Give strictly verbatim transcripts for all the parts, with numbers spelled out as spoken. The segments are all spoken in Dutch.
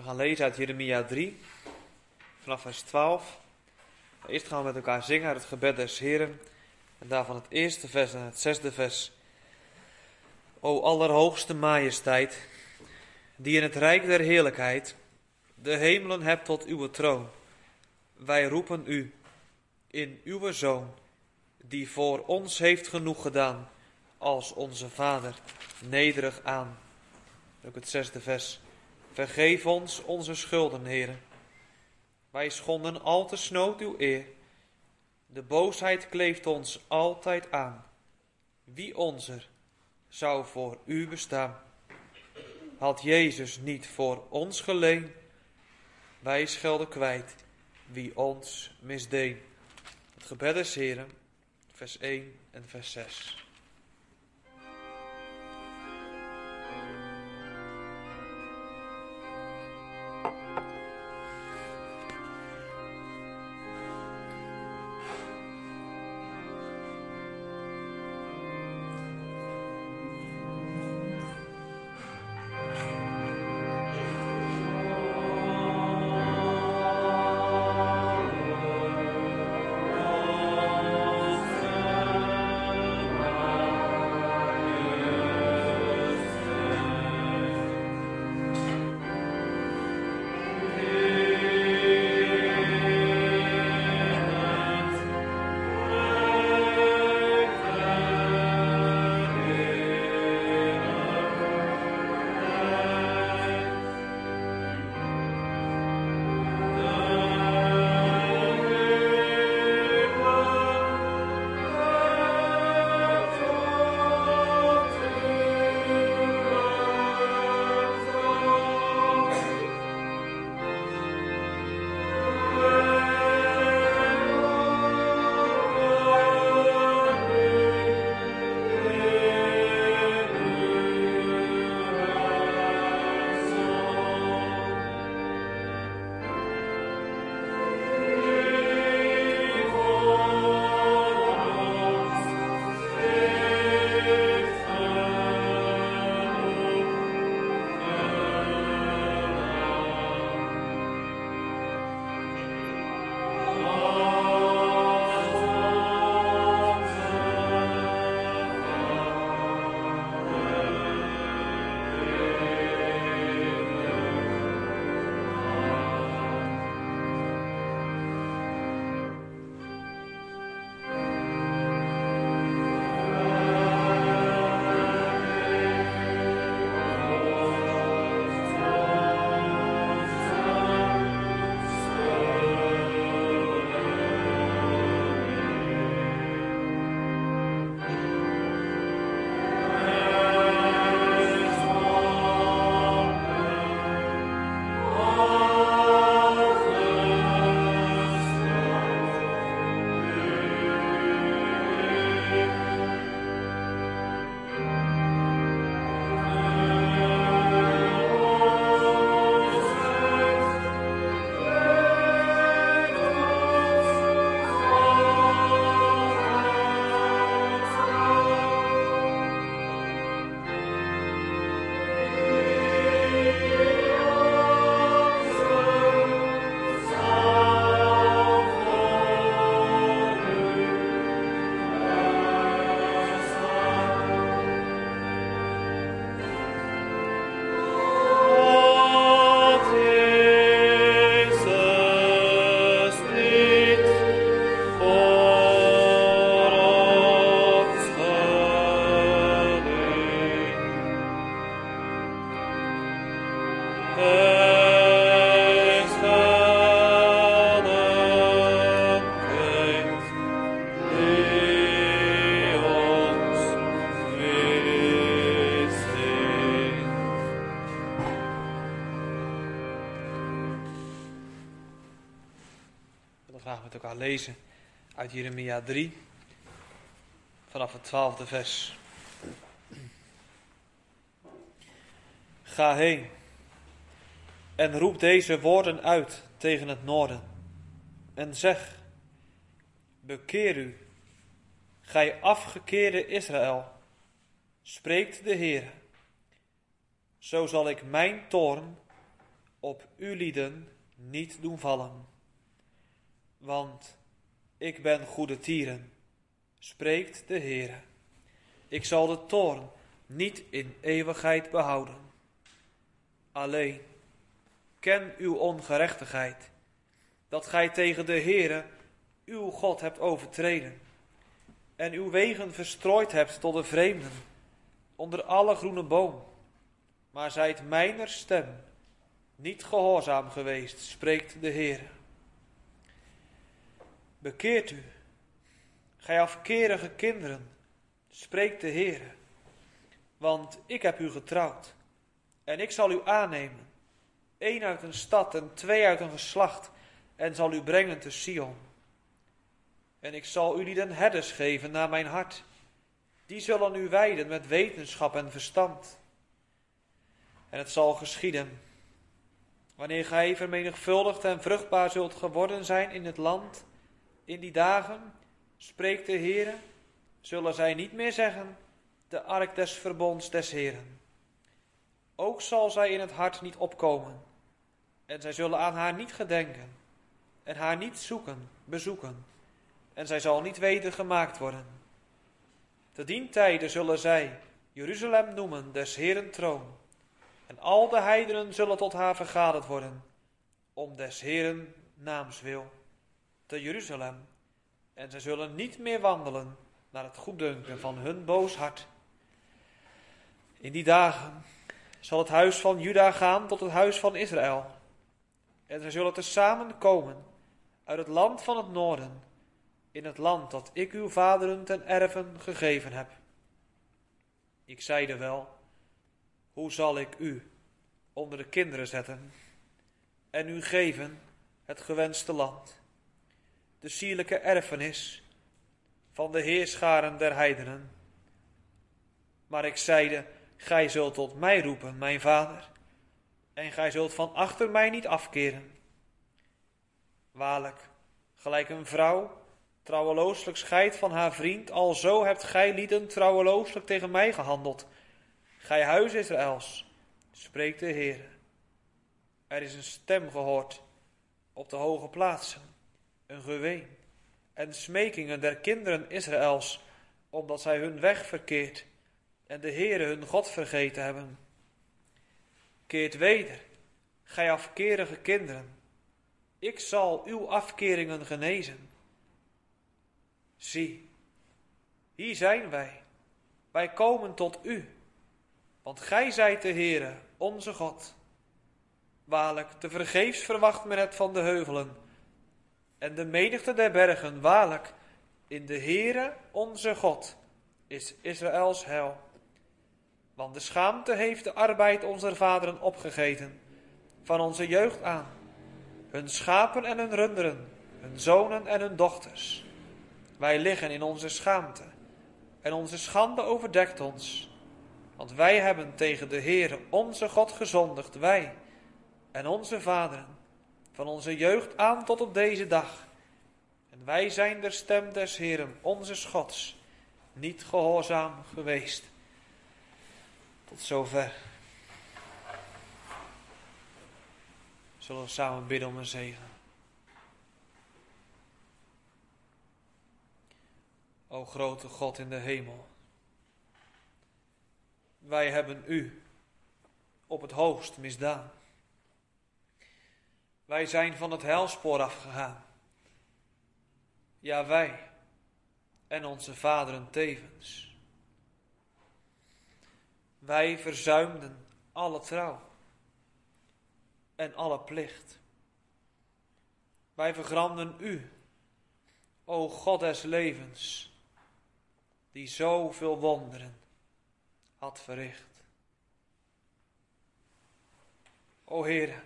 gaan lezen uit Jeremia drie, vanaf vers twaalf. Eerst gaan we met elkaar zingen uit het gebed des Heren. En daarvan het eerste vers en het zesde vers. O allerhoogste majesteit, die in het rijk der heerlijkheid de hemelen hebt tot uw troon. Wij roepen u in uw Zoon, die voor ons heeft genoeg gedaan, als onze Vader, nederig aan. Ook het zesde vers. Vergeef ons onze schulden, Heere. Wij schonden al te snood uw eer. De boosheid kleeft ons altijd aan. Wie onzer zou voor u bestaan? Had Jezus niet voor ons geleen? Wij schelden kwijt wie ons misdeen. Het gebed des Heren, vers één en vers zes. Met elkaar lezen uit Jeremia drie, vanaf het twaalfde vers. Ga heen en roep deze woorden uit tegen het noorden en zeg: bekeer u, gij afgekeerde Israël, spreekt de Heer. Zo zal ik mijn toorn op uw lieden niet doen vallen. Want ik ben goede tieren, spreekt de Heere. Ik zal de toorn niet in eeuwigheid behouden. Alleen, ken uw ongerechtigheid, dat gij tegen de Heere, uw God, hebt overtreden, en uw wegen verstrooid hebt tot de vreemden, onder alle groene boom. Maar zijt mijner stem niet gehoorzaam geweest, spreekt de Heere. Bekeert u, gij afkerige kinderen, spreekt de Heere. Want ik heb u getrouwd, en ik zal u aannemen, één uit een stad en twee uit een geslacht, en zal u brengen te Sion. En ik zal u lieden herders geven naar mijn hart, die zullen u wijden met wetenschap en verstand. En het zal geschieden, wanneer gij vermenigvuldigd en vruchtbaar zult geworden zijn in het land, in die dagen, spreekt de Heere, zullen zij niet meer zeggen, de ark des verbonds des Heeren. Ook zal zij in het hart niet opkomen, en zij zullen aan haar niet gedenken, en haar niet zoeken, bezoeken, en zij zal niet weder gemaakt worden. Te dien tijde zullen zij Jeruzalem noemen, des Heeren troon, en al de heidenen zullen tot haar vergaderd worden, om des Heeren naams wil, te Jeruzalem, en zij zullen niet meer wandelen naar het goeddunken van hun boos hart. In die dagen zal het huis van Juda gaan tot het huis van Israël, en zij zullen tezamen komen uit het land van het noorden, in het land dat ik uw vaderen ten erven gegeven heb. Ik zeide wel, hoe zal ik u onder de kinderen zetten en u geven het gewenste land, de sierlijke erfenis van de heerscharen der heidenen. Maar ik zeide, gij zult tot mij roepen, mijn vader, en gij zult van achter mij niet afkeren. Waarlijk, gelijk een vrouw trouwelooslijk scheidt van haar vriend, alzo hebt gij lieden trouwelooslijk tegen mij gehandeld. Gij huis Israëls, spreekt de Heer. Er is een stem gehoord op de hoge plaatsen, een geween en smekingen der kinderen Israëls, omdat zij hun weg verkeerd en de Heere hun God vergeten hebben. Keert weder, gij afkerige kinderen, ik zal uw afkeringen genezen. Zie, hier zijn wij, wij komen tot u, want gij zijt de Heere, onze God. Waarlijk, te vergeefs verwacht men het van de heuvelen, en de menigte der bergen, waarlijk, in de Heere, onze God, is Israëls heil. Want de schaamte heeft de arbeid onze vaderen opgegeten, van onze jeugd aan, hun schapen en hun runderen, hun zonen en hun dochters. Wij liggen in onze schaamte, en onze schande overdekt ons. Want wij hebben tegen de Heere onze God gezondigd, wij en onze vaderen, van onze jeugd aan tot op deze dag. En wij zijn der stem des Heeren, onze Gods, niet gehoorzaam geweest. Tot zover. Zullen we samen bidden om een zegen. O grote God in de hemel, wij hebben u op het hoogst misdaan. Wij zijn van het heilspoor afgegaan. Ja, wij en onze vaderen tevens. Wij verzuimden alle trouw en alle plicht. Wij vergramden u, o God des levens, die zoveel wonderen had verricht. O Heere,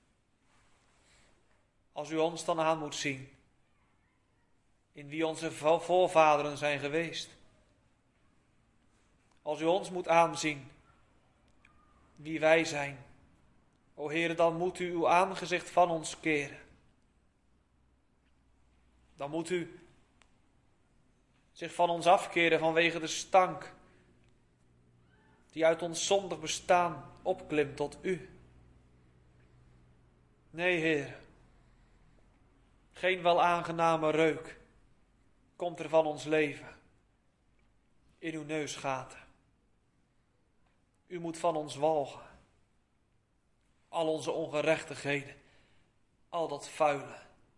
als u ons dan aan moet zien, in wie onze voorvaderen zijn geweest. Als u ons moet aanzien, wie wij zijn, o Heere, dan moet u uw aangezicht van ons keren. Dan moet u zich van ons afkeren vanwege de stank die uit ons zondig bestaan opklimt tot u. Nee, Heer. Geen wel aangename reuk komt er van ons leven in uw neusgaten. U moet van ons walgen. Al onze ongerechtigheden, al dat vuile,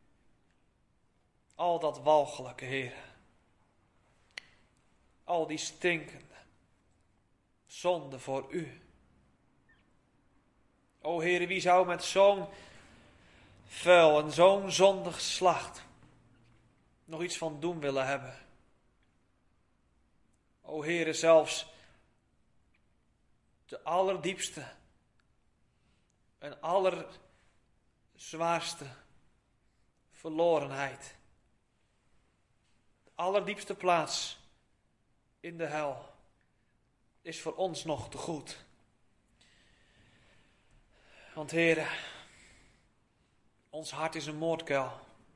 al dat walgelijke, Heer. Al die stinkende zonde voor u. O Heer, wie zou met zo'n vuil en zo'n zondig slacht nog iets van doen willen hebben? O Heere, zelfs de allerdiepste en allerzwaarste verlorenheid, de allerdiepste plaats in de hel, is voor ons nog te goed. Want Heere, ons hart is een moordkuil.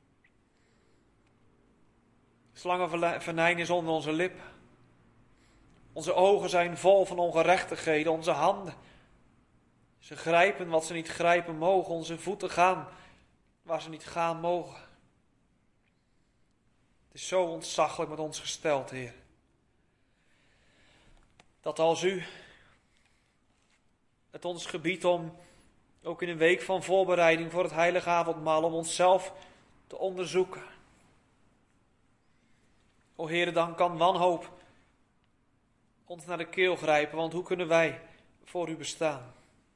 Slangenvenijn is onder onze lippen. Onze ogen zijn vol van ongerechtigheden, onze handen. Ze grijpen wat ze niet grijpen mogen, onze voeten gaan waar ze niet gaan mogen. Het is zo ontzaglijk met ons gesteld, Heer. Dat als u het ons gebiedt om, ook in een week van voorbereiding voor het heilige avondmaal, om onszelf te onderzoeken. O Heer, dan kan wanhoop ons naar de keel grijpen, want hoe kunnen wij voor u bestaan?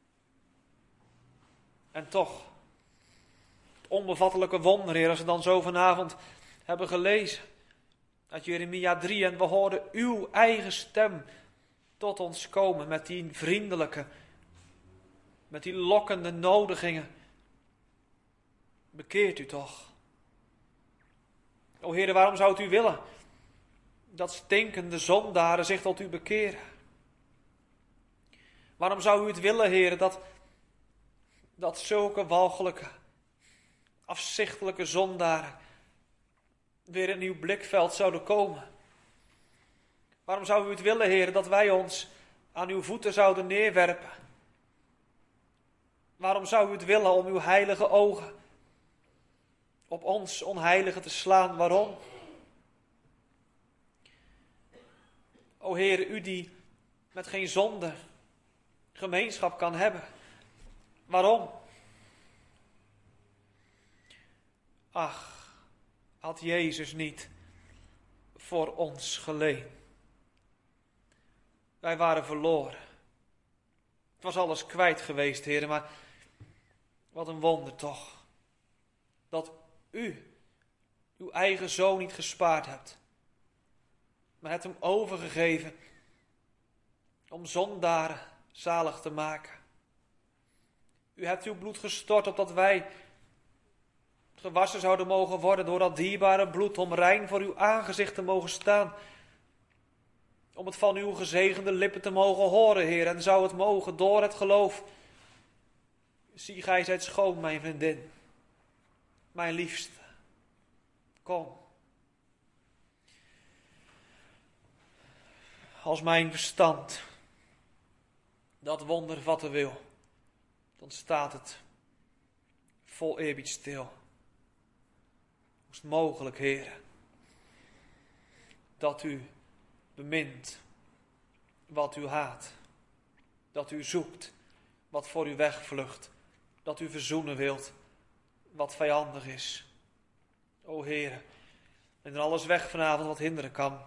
En toch, het onbevattelijke wonder, Heer, als we dan zo vanavond hebben gelezen uit Jeremia drie en we hoorden uw eigen stem tot ons komen met die vriendelijke, met die lokkende nodigingen. Bekeert u toch. O Heer, waarom zou u willen dat stinkende zondaren zich tot u bekeren? Waarom zou u het willen, Heer, dat, dat zulke walgelijke, afzichtelijke zondaren weer in uw blikveld zouden komen? Waarom zou u het willen, Heer, dat wij ons aan uw voeten zouden neerwerpen? Waarom zou u het willen om uw heilige ogen op ons onheilige te slaan? Waarom? O Heer, u die met geen zonde gemeenschap kan hebben. Waarom? Ach, had Jezus niet voor ons geleden. Wij waren verloren. Het was alles kwijt geweest, Heer, maar wat een wonder toch. Dat u uw eigen zoon niet gespaard hebt, maar hebt hem overgegeven om zondaren zalig te maken. U hebt uw bloed gestort opdat wij gewassen zouden mogen worden door dat dierbare bloed, om rein voor uw aangezicht te mogen staan. Om het van uw gezegende lippen te mogen horen, Heer, en zou het mogen door het geloof. Zie, gij zijt schoon, mijn vriendin, mijn liefste. Kom. Als mijn verstand dat wonder vatten wil, dan staat het vol eerbied stil. Hoe is het mogelijk, Heer, dat u bemint wat u haat, dat u zoekt wat voor u wegvlucht, dat u verzoenen wilt wat vijandig is. O Heer, en er alles weg vanavond wat hinderen kan.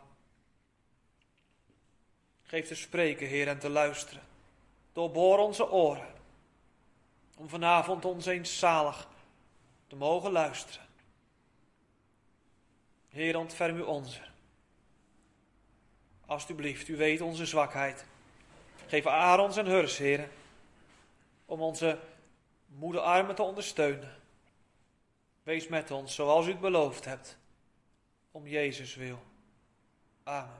Geef te spreken, Heer, en te luisteren. Doorboor onze oren, om vanavond ons eens zalig te mogen luisteren. Heer, ontferm u onze. Alsjeblieft, u weet onze zwakheid. Geef Aarons en Hurs, Heer, om onze moede armen te ondersteunen. Wees met ons, zoals u het beloofd hebt, om Jezus wil. Amen.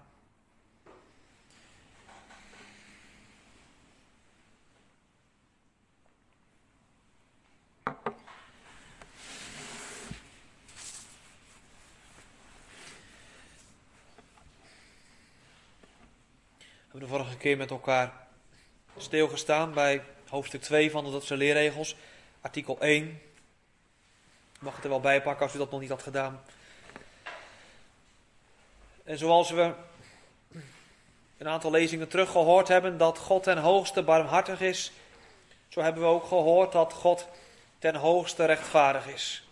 We hebben de vorige keer met elkaar stilgestaan bij hoofdstuk twee van de Dordtse leerregels. artikel één. Ik mag het er wel bij pakken als u dat nog niet had gedaan. En zoals we een aantal lezingen terug gehoord hebben dat God ten hoogste barmhartig is, zo hebben we ook gehoord dat God ten hoogste rechtvaardig is.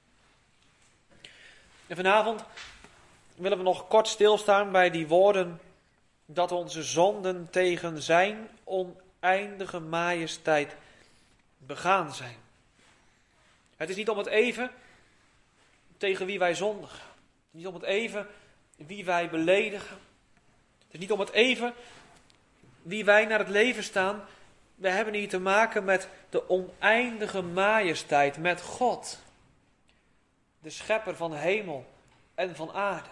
En vanavond willen we nog kort stilstaan bij die woorden dat onze zonden tegen zijn oneindige majesteit begaan zijn. Het is niet om het even tegen wie wij zondigen. Het is niet om het even wie wij beledigen. Het is niet om het even wie wij naar het leven staan. We hebben hier te maken met de oneindige majesteit, met God. De schepper van hemel en van aarde.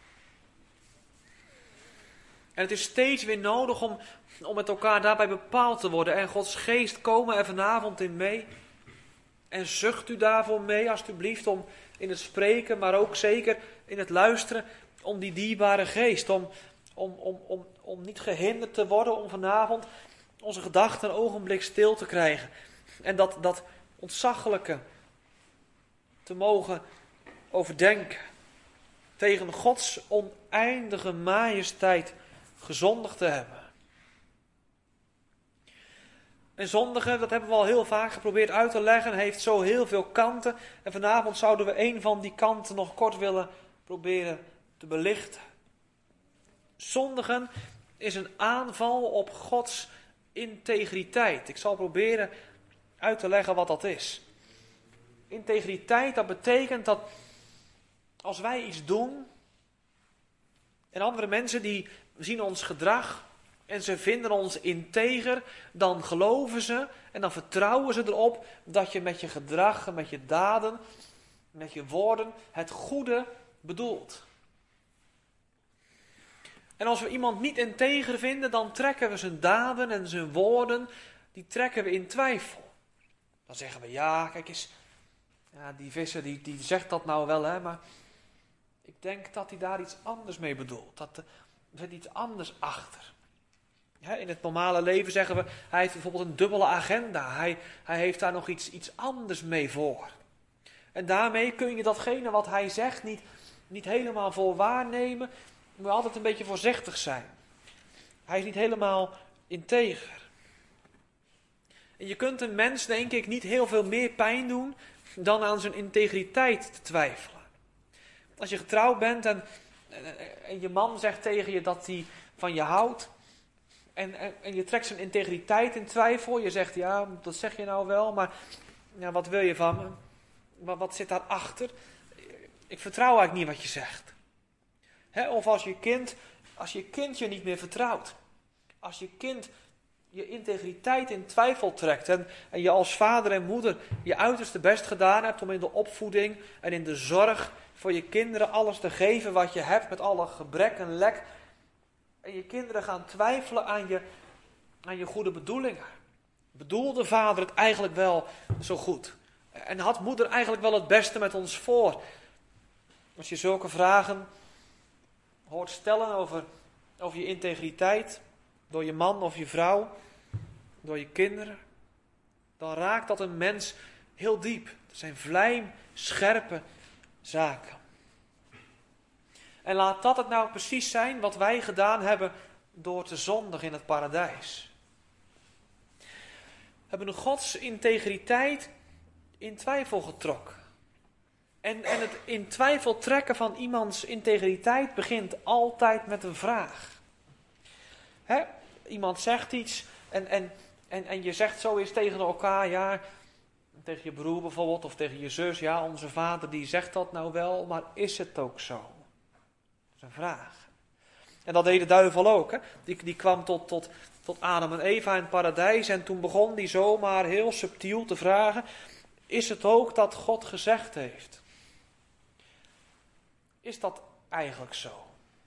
En het is steeds weer nodig om, om met elkaar daarbij bepaald te worden. En Gods geest komen er vanavond in mee. En zucht u daarvoor mee alstublieft om in het spreken, maar ook zeker in het luisteren, om die dierbare geest. Om, om, om, om, om niet gehinderd te worden om vanavond onze gedachten een ogenblik stil te krijgen. En dat, dat ontzaglijke te mogen overdenken. Tegen Gods oneindige majesteit gezondigd te hebben. En zondigen, dat hebben we al heel vaak geprobeerd uit te leggen, heeft zo heel veel kanten. En vanavond zouden we een van die kanten nog kort willen proberen te belichten. Zondigen is een aanval op Gods integriteit. Ik zal proberen uit te leggen wat dat is. Integriteit, dat betekent dat als wij iets doen en andere mensen die zien ons gedrag en ze vinden ons integer, dan geloven ze en dan vertrouwen ze erop dat je met je gedrag en met je daden, met je woorden het goede bedoelt. En als we iemand niet integer vinden, dan trekken we zijn daden en zijn woorden, die trekken we in twijfel. Dan zeggen we, ja, kijk eens, ja, die visser die, die zegt dat nou wel, hè, maar ik denk dat hij daar iets anders mee bedoelt. Dat, er zit iets anders achter. Ja, in het normale leven zeggen we, hij heeft bijvoorbeeld een dubbele agenda. Hij, hij heeft daar nog iets, iets anders mee voor. En daarmee kun je datgene wat hij zegt niet, niet helemaal voor waarnemen. Je moet altijd een beetje voorzichtig zijn. Hij is niet helemaal integer. En je kunt een mens, denk ik, niet heel veel meer pijn doen dan aan zijn integriteit te twijfelen. Als je getrouwd bent en, en, en je man zegt tegen je dat hij van je houdt. En, en, en je trekt zijn integriteit in twijfel. Je zegt, ja, dat zeg je nou wel, maar ja, wat wil je van me? Wat, wat zit daarachter? Ik vertrouw eigenlijk niet wat je zegt. He, of als je kind, als je kind je niet meer vertrouwt. Als je kind je integriteit in twijfel trekt. En, en je als vader en moeder je uiterste best gedaan hebt om in de opvoeding en in de zorg voor je kinderen alles te geven wat je hebt met alle gebrek en lek. En je kinderen gaan twijfelen aan je, aan je goede bedoelingen. Bedoelde vader het eigenlijk wel zo goed? En had moeder eigenlijk wel het beste met ons voor? Als je zulke vragen hoort stellen over, over je integriteit, door je man of je vrouw, door je kinderen, dan raakt dat een mens heel diep. Dat zijn vlijmscherpe zaken. En laat dat het nou precies zijn wat wij gedaan hebben door te zondigen in het paradijs. We hebben Gods integriteit in twijfel getrokken. En, en het in twijfel trekken van iemands integriteit begint altijd met een vraag. Hè? Iemand zegt iets en, en, en, en je zegt zo eens tegen elkaar, ja, tegen je broer bijvoorbeeld of tegen je zus, ja, onze vader die zegt dat nou wel, maar is het ook zo? Dat is een vraag. En dat deed de duivel ook. Hè? Die, die kwam tot, tot, tot Adam en Eva in het paradijs en toen begon die zomaar heel subtiel te vragen, is het ook dat God gezegd heeft? Is dat eigenlijk zo?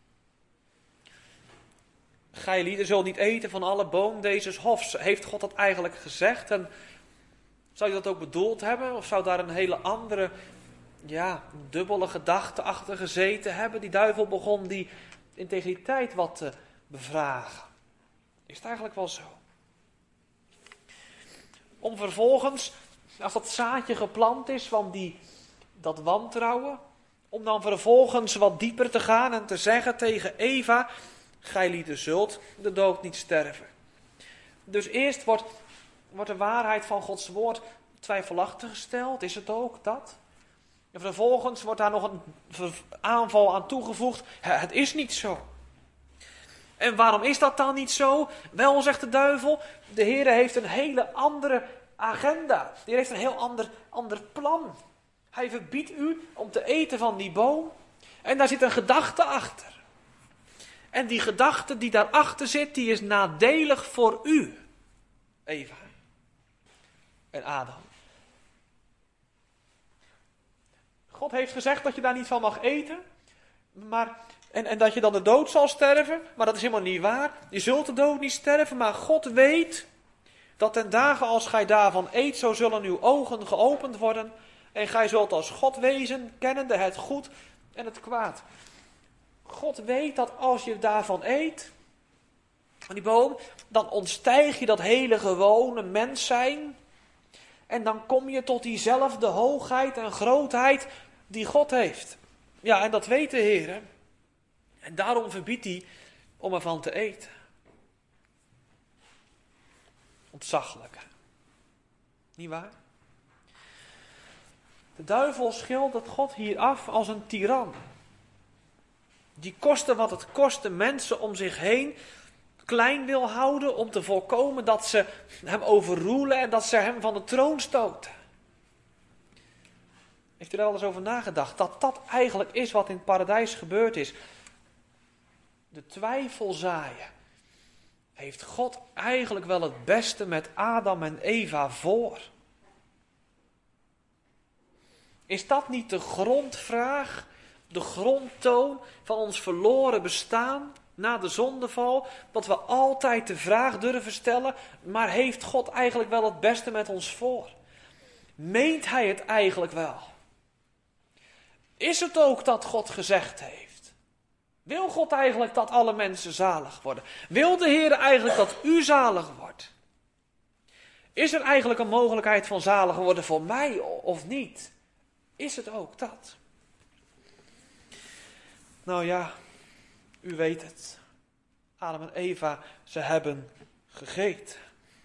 Gij zult niet eten van alle boom deze hofs. Heeft God dat eigenlijk gezegd? En zou je dat ook bedoeld hebben? Of zou daar een hele andere, ja, dubbele gedachte achter gezeten hebben? Die duivel begon die integriteit wat te bevragen. Is het eigenlijk wel zo? Om vervolgens Als dat zaadje geplant is van die, dat wantrouwen, om dan vervolgens wat dieper te gaan en te zeggen tegen Eva, gij lieden zult de dood niet sterven. Dus eerst wordt, wordt de waarheid van Gods woord twijfelachtig gesteld, is het ook dat? En vervolgens wordt daar nog een aanval aan toegevoegd, het is niet zo. En waarom is dat dan niet zo? Wel, zegt de duivel, de Heer heeft een hele andere agenda. De Heer heeft een heel ander, ander plan. Hij verbiedt u om te eten van die boom. En daar zit een gedachte achter. En die gedachte die daarachter zit, die is nadelig voor u, Eva en Adam. God heeft gezegd dat je daar niet van mag eten. Maar, en, en dat je dan de dood zal sterven. Maar dat is helemaal niet waar. Je zult de dood niet sterven. Maar God weet dat ten dagen als gij daarvan eet, zo zullen uw ogen geopend worden. En gij zult als God wezen, kennende het goed en het kwaad. God weet dat als je daarvan eet, van die boom, dan ontstijg je dat hele gewone mens zijn. En dan kom je tot diezelfde hoogheid en grootheid die God heeft. Ja, en dat weet de Heer. En daarom verbiedt hij om ervan te eten. Ontzaglijk. Niet waar? De duivel schildert God hier af als een tiran. Die koste wat het kost de mensen om zich heen klein wil houden om te voorkomen dat ze hem overroelen en dat ze hem van de troon stoten. Heeft u er wel eens over nagedacht? Dat dat eigenlijk is wat in het paradijs gebeurd is. De twijfel zaaien. Heeft God eigenlijk wel het beste met Adam en Eva voor? Is dat niet de grondvraag, de grondtoon van ons verloren bestaan na de zondeval? Dat we altijd de vraag durven stellen, maar heeft God eigenlijk wel het beste met ons voor? Meent hij het eigenlijk wel? Is het ook dat God gezegd heeft? Wil God eigenlijk dat alle mensen zalig worden? Wil de Heer eigenlijk dat u zalig wordt? Is er eigenlijk een mogelijkheid van zalig worden voor mij of niet? Is het ook dat? Nou ja, u weet het. Adam en Eva, ze hebben gegeten.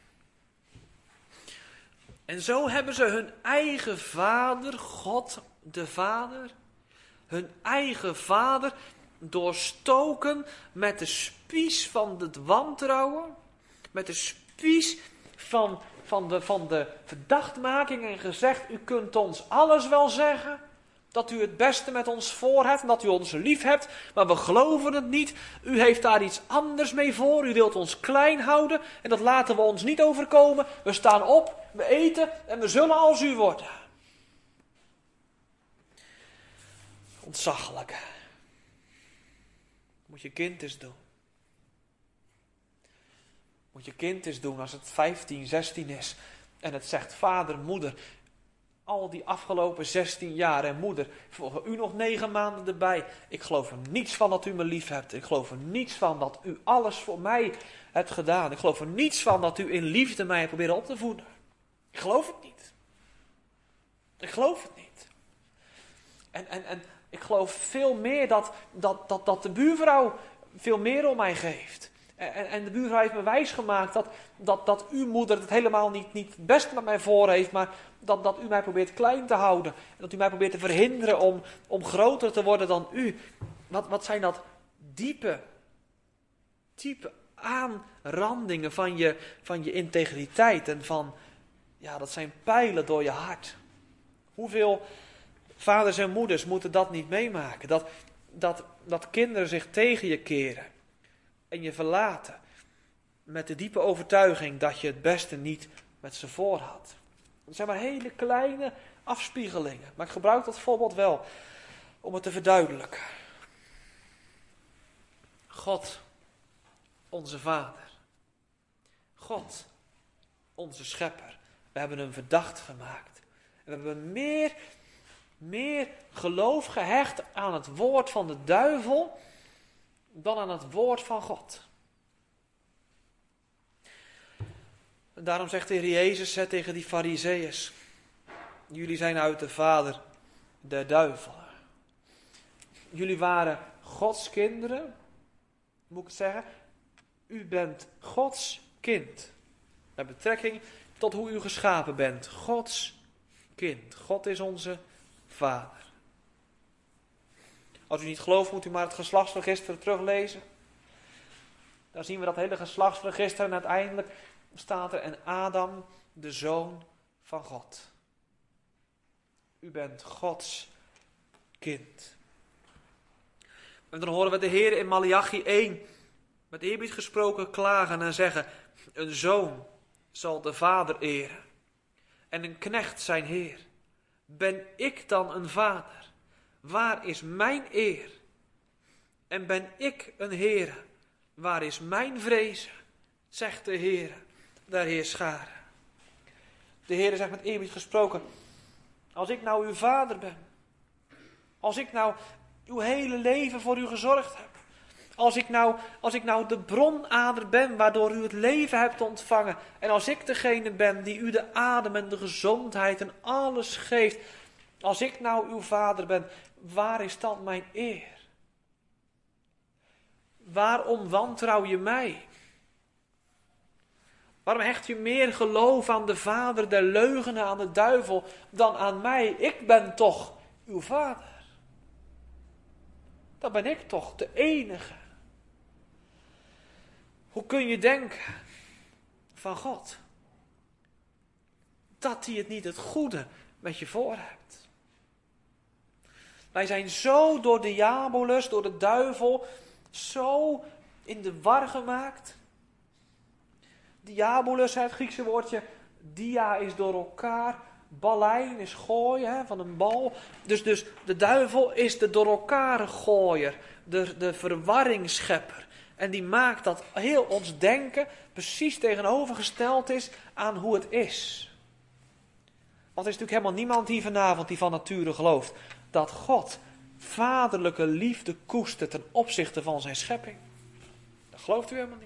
En zo hebben ze hun eigen vader, God de Vader, hun eigen vader doorstoken met de spies van het wantrouwen, met de spies van, van, de, van de verdachtmaking en gezegd, u kunt ons alles wel zeggen, dat u het beste met ons voor hebt en dat u ons lief hebt, maar we geloven het niet. U heeft daar iets anders mee voor, u wilt ons klein houden en dat laten we ons niet overkomen. We staan op, we eten en we zullen als u worden. Ontzaglijk. Moet je kind eens doen. Moet je kind eens doen als het vijftien, zestien is. En het zegt, vader, moeder, al die afgelopen zestien jaar en moeder, voor u nog negen maanden erbij. Ik geloof er niets van dat u me lief hebt. Ik geloof er niets van dat u alles voor mij hebt gedaan. Ik geloof er niets van dat u in liefde mij hebt proberen op te voeden. Ik geloof het niet. Ik geloof het niet. En, en, en ik geloof veel meer dat, dat, dat, dat de buurvrouw veel meer om mij geeft. En, en de buurvrouw heeft me wijsgemaakt dat, dat, dat uw moeder het helemaal niet, niet het beste met mij voor heeft, maar dat, dat u mij probeert klein te houden. En dat u mij probeert te verhinderen om, om groter te worden dan u. Wat, wat zijn dat diepe, diepe aanrandingen van je, van je integriteit en van, ja, dat zijn pijlen door je hart. Hoeveel vaders en moeders moeten dat niet meemaken? Dat, dat, dat kinderen zich tegen je keren en je verlaten met de diepe overtuiging dat je het beste niet met ze voor had. Het zijn maar hele kleine afspiegelingen, maar ik gebruik dat voorbeeld wel om het te verduidelijken. God, onze Vader. God, onze Schepper. We hebben hem verdacht gemaakt. En we hebben meer, meer geloof gehecht aan het woord van de duivel dan aan het woord van God. En daarom zegt de Heer Jezus hè, tegen die Farizeeërs, jullie zijn uit de vader der duivel. Jullie waren Gods kinderen, moet ik het zeggen. U bent Gods kind. Met betrekking tot hoe u geschapen bent. Gods kind. God is onze vader. Als u niet gelooft, moet u maar het geslachtsregister teruglezen. Dan zien we dat hele geslachtsregister en uiteindelijk staat er: en Adam, de zoon van God. U bent Gods kind. En dan horen we de Heer in Maleachi één met eerbied gesproken klagen en zeggen: een zoon zal de vader eren en een knecht zijn heer. Ben ik dan een vader? Waar is mijn eer? En ben ik een Heere? Waar is mijn vrezen? Zegt de Heere, der Heerscharen. De Heere zegt met eerbied gesproken: als ik nou uw vader ben, als ik nou uw hele leven voor u gezorgd heb, als ik nou, als ik nou de bronader ben waardoor u het leven hebt ontvangen, en als ik degene ben die u de adem en de gezondheid en alles geeft, als ik nou uw vader ben, waar is dan mijn eer? Waarom wantrouw je mij? Waarom hecht je meer geloof aan de vader der leugenen, aan de duivel, dan aan mij? Ik ben toch uw vader. Dan ben ik toch de enige. Hoe kun je denken van God dat hij het niet het goede met je voor hebt? Wij zijn zo door de diabolus, door de duivel, zo in de war gemaakt. Diabolus, het Griekse woordje dia is door elkaar, balein is gooien hè, van een bal. Dus, dus de duivel is de door elkaar gooier, de, de verwarringschepper. En die maakt dat heel ons denken precies tegenovergesteld is aan hoe het is. Want er is natuurlijk helemaal niemand hier vanavond die van nature gelooft dat God vaderlijke liefde koestert ten opzichte van zijn schepping. Dat gelooft u helemaal niet.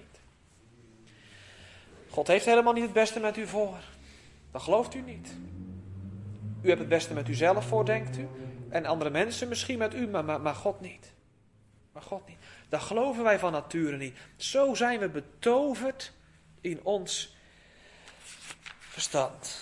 God heeft helemaal niet het beste met u voor. Dat gelooft u niet. U hebt het beste met uzelf voor, denkt u. En andere mensen misschien met u, maar, maar, maar God niet. Maar God niet. Dat geloven wij van nature niet. Zo zijn we betoverd in ons verstand.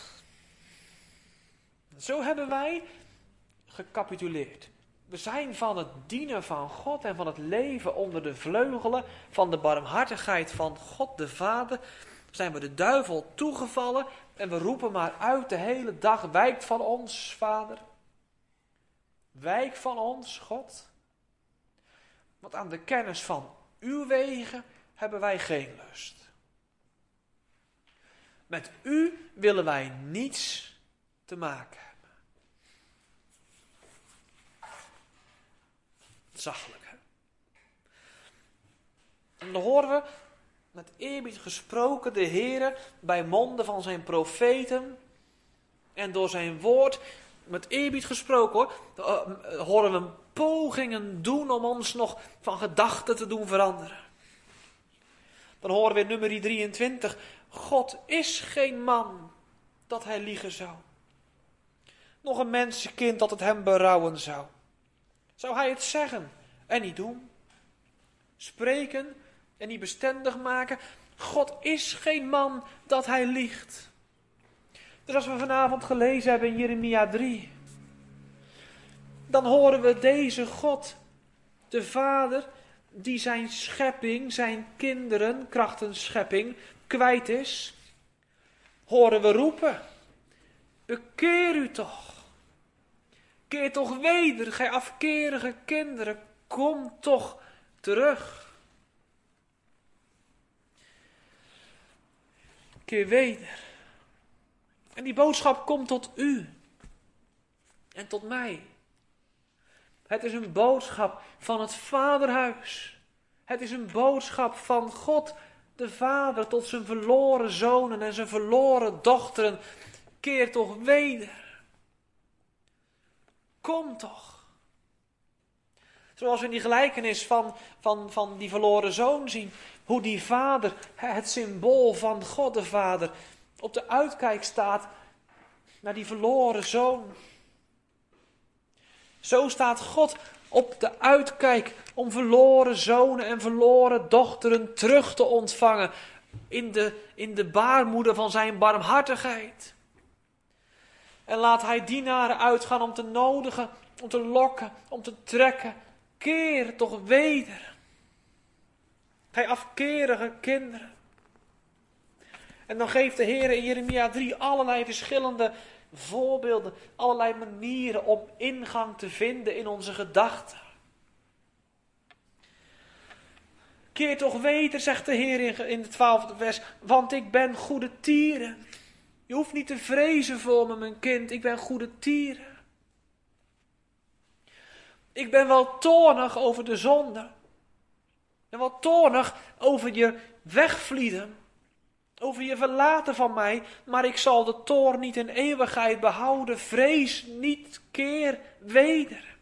Zo hebben wij gecapituleerd. We zijn van het dienen van God en van het leven onder de vleugelen van de barmhartigheid van God de Vader, zijn we de duivel toegevallen en we roepen maar uit de hele dag: wijk van ons, Vader. Wijk van ons, God. Want aan de kennis van uw wegen hebben wij geen lust. Met u willen wij niets te maken hebben. Zachtelijk, hè? En dan horen we met eerbied gesproken de Heere bij monden van zijn profeten en door zijn woord, met eerbied gesproken hoor, uh, horen we pogingen doen om ons nog van gedachten te doen veranderen. Dan horen we in nummer drieëntwintig, God is geen man dat hij liegen zou. Nog een mensenkind dat het hem berouwen zou. Zou hij het zeggen en niet doen? Spreken en niet bestendig maken? God is geen man dat hij liegt. Dus als we vanavond gelezen hebben in Jeremia drie, dan horen we deze God, de Vader, die zijn schepping, zijn kinderen, krachtens schepping, kwijt is, horen we roepen: bekeer u toch. Keer toch weder, gij afkerige kinderen, kom toch terug. Keer weder. En die boodschap komt tot u en tot mij. Het is een boodschap van het Vaderhuis. Het is een boodschap van God, de Vader, tot zijn verloren zonen en zijn verloren dochteren. Keer toch weder. Kom toch. Zoals we in die gelijkenis van, van, van die verloren zoon zien. Hoe die vader, het symbool van God de Vader, op de uitkijk staat naar die verloren zoon. Zo staat God op de uitkijk om verloren zonen en verloren dochteren terug te ontvangen in de, in de baarmoeder van zijn barmhartigheid. En laat hij dienaren uitgaan om te nodigen, om te lokken, om te trekken. Keer toch weder. Gij afkerige kinderen. En dan geeft de Heer in Jeremia drie allerlei verschillende voorbeelden, allerlei manieren om ingang te vinden in onze gedachten. Keer toch weder, zegt de Heer in het twaalfde vers, want ik ben goede tieren. Je hoeft niet te vrezen voor me, mijn kind, ik ben goede tieren. Ik ben wel toornig over de zonde. Ik ben wel toornig over je wegvlieden. Over je verlaten van mij, maar ik zal de toorn niet in eeuwigheid behouden. Vrees niet, keer weder.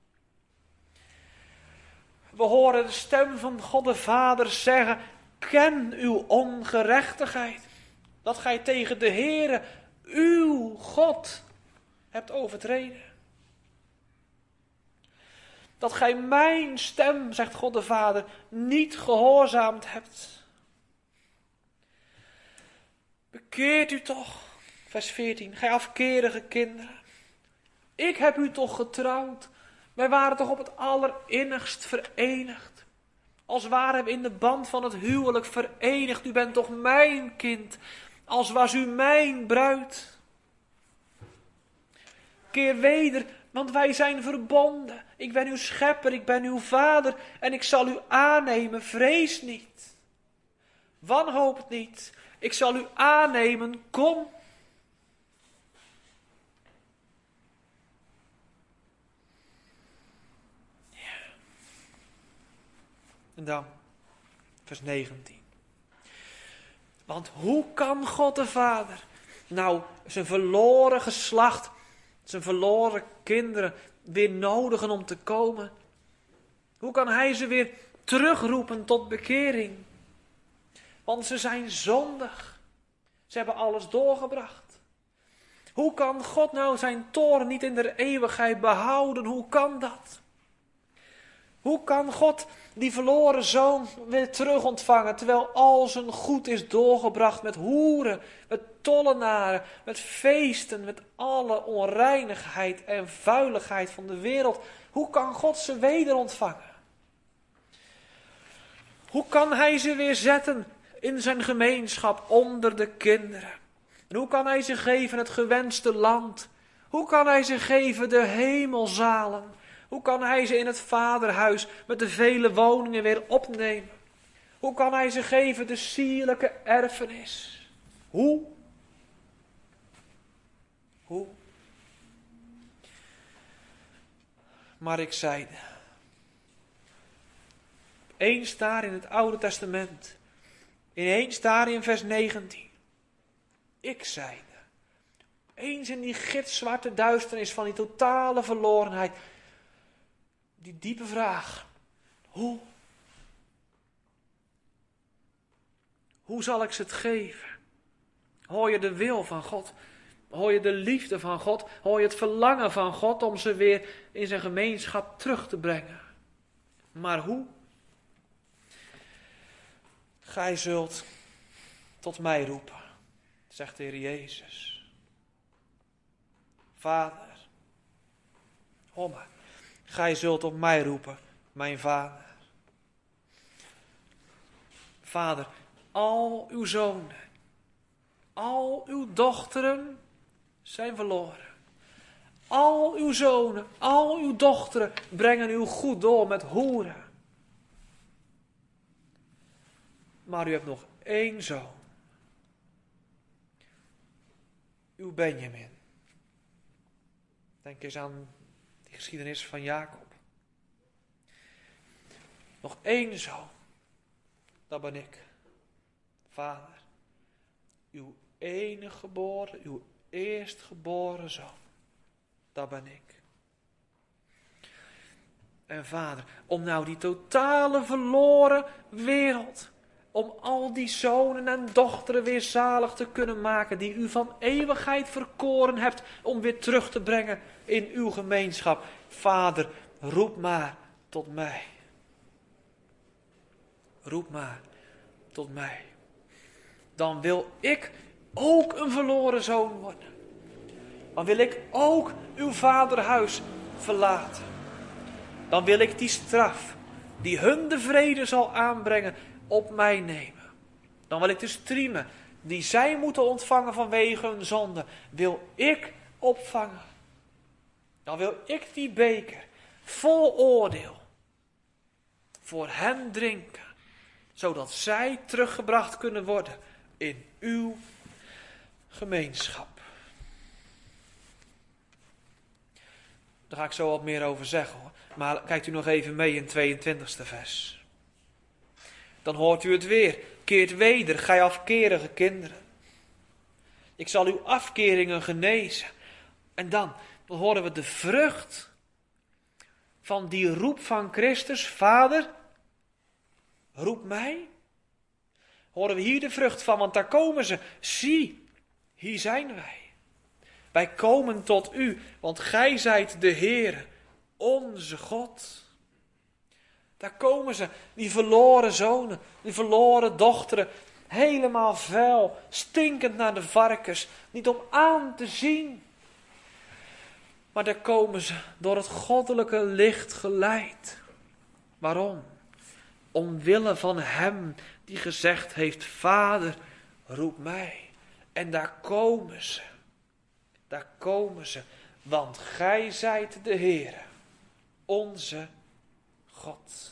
We horen de stem van God de Vader zeggen, ken uw ongerechtigheid. Dat gij tegen de Heere, uw God, hebt overtreden. Dat gij mijn stem, zegt God de Vader, niet gehoorzaamd hebt. Bekeert u toch, vers veertien, gij afkerige kinderen. Ik heb u toch getrouwd. Wij waren toch op het allerinnigst verenigd. Als waren we in de band van het huwelijk verenigd. U bent toch mijn kind, als was u mijn bruid. Keer weder, want wij zijn verbonden. Ik ben uw schepper, ik ben uw vader en ik zal u aannemen. Vrees niet. Wanhoop het niet. Ik zal u aannemen, kom. Ja. En dan, vers negentien. Want hoe kan God de Vader nou zijn verloren geslacht, zijn verloren kinderen weer nodigen om te komen? Hoe kan hij ze weer terugroepen tot bekering? Want ze zijn zondig. Ze hebben alles doorgebracht. Hoe kan God nou zijn toorn niet in de eeuwigheid behouden? Hoe kan dat? Hoe kan God die verloren zoon weer terug ontvangen, terwijl al zijn goed is doorgebracht met hoeren, met tollenaren, met feesten, met alle onreinigheid en vuiligheid van de wereld? Hoe kan God ze weder ontvangen? Hoe kan hij ze weer zetten in zijn gemeenschap onder de kinderen? En hoe kan hij ze geven het gewenste land? Hoe kan hij ze geven de hemelzalen? Hoe kan hij ze in het vaderhuis met de vele woningen weer opnemen? Hoe kan hij ze geven de sierlijke erfenis? Hoe? Hoe? Maar ik zeide, eens daar in het Oude Testament, ineens daar in vers negentien. Ik zeide, eens in die gitzwarte duisternis van die totale verlorenheid, die diepe vraag, hoe? Hoe zal ik ze het geven? Hoor je de wil van God? Hoor je de liefde van God? Hoor je het verlangen van God om ze weer in zijn gemeenschap terug te brengen? Maar hoe? Gij zult tot mij roepen, zegt de Heer Jezus. Vader, hoor maar. Gij zult op mij roepen, mijn vader. Vader, al uw zonen, al uw dochteren zijn verloren. Al uw zonen, al uw dochteren brengen uw goed door met hoeren. Maar u hebt nog één zoon. Uw Benjamin. Denk eens aan die geschiedenis van Jacob. Nog één zoon. Dat ben ik. Vader. Uw enige geboren, uw eerstgeboren zoon. Dat ben ik. En vader, om nou die totale verloren wereld om al die zonen en dochteren weer zalig te kunnen maken, die u van eeuwigheid verkoren hebt, om weer terug te brengen in uw gemeenschap. Vader, roep maar tot mij. Roep maar tot mij. Dan wil ik ook een verloren zoon worden. Dan wil ik ook uw vaderhuis verlaten. Dan wil ik die straf, die hun de vrede zal aanbrengen, op mij nemen. Dan wil ik de striemen, die zij moeten ontvangen vanwege hun zonde, wil ik opvangen. Dan wil ik die beker vol oordeel voor hen drinken, zodat zij teruggebracht kunnen worden in uw gemeenschap. Daar ga ik zo wat meer over zeggen hoor. Maar kijkt u nog even mee in het tweeëntwintigste vers. Dan hoort u het weer. Keert weder, gij afkerige kinderen. Ik zal uw afkeringen genezen. En dan, dan horen we de vrucht van die roep van Christus. Vader, roep mij. Horen we hier de vrucht van, want daar komen ze. Zie, hier zijn wij. Wij komen tot u, want gij zijt de Heere, onze God. Daar komen ze, die verloren zonen, die verloren dochteren, helemaal vuil, stinkend naar de varkens, niet om aan te zien. Maar daar komen ze door het goddelijke licht geleid. Waarom? Omwille van hem die gezegd heeft, Vader, roep mij. En daar komen ze. Daar komen ze, want gij zijt de Heere, onze God.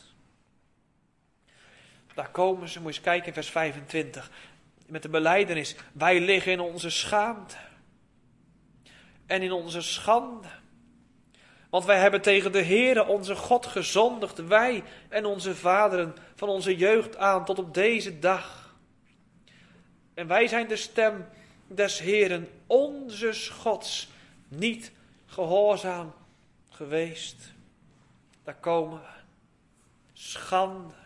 Daar komen ze, moet je eens kijken in vers vijfentwintig, met de belijdenis, wij liggen in onze schaamte en in onze schande. Want wij hebben tegen de Heere, onze God, gezondigd, wij en onze vaderen, van onze jeugd aan tot op deze dag. En wij zijn de stem des Heeren, onzes Gods, niet gehoorzaam geweest. Daar komen we. Schande,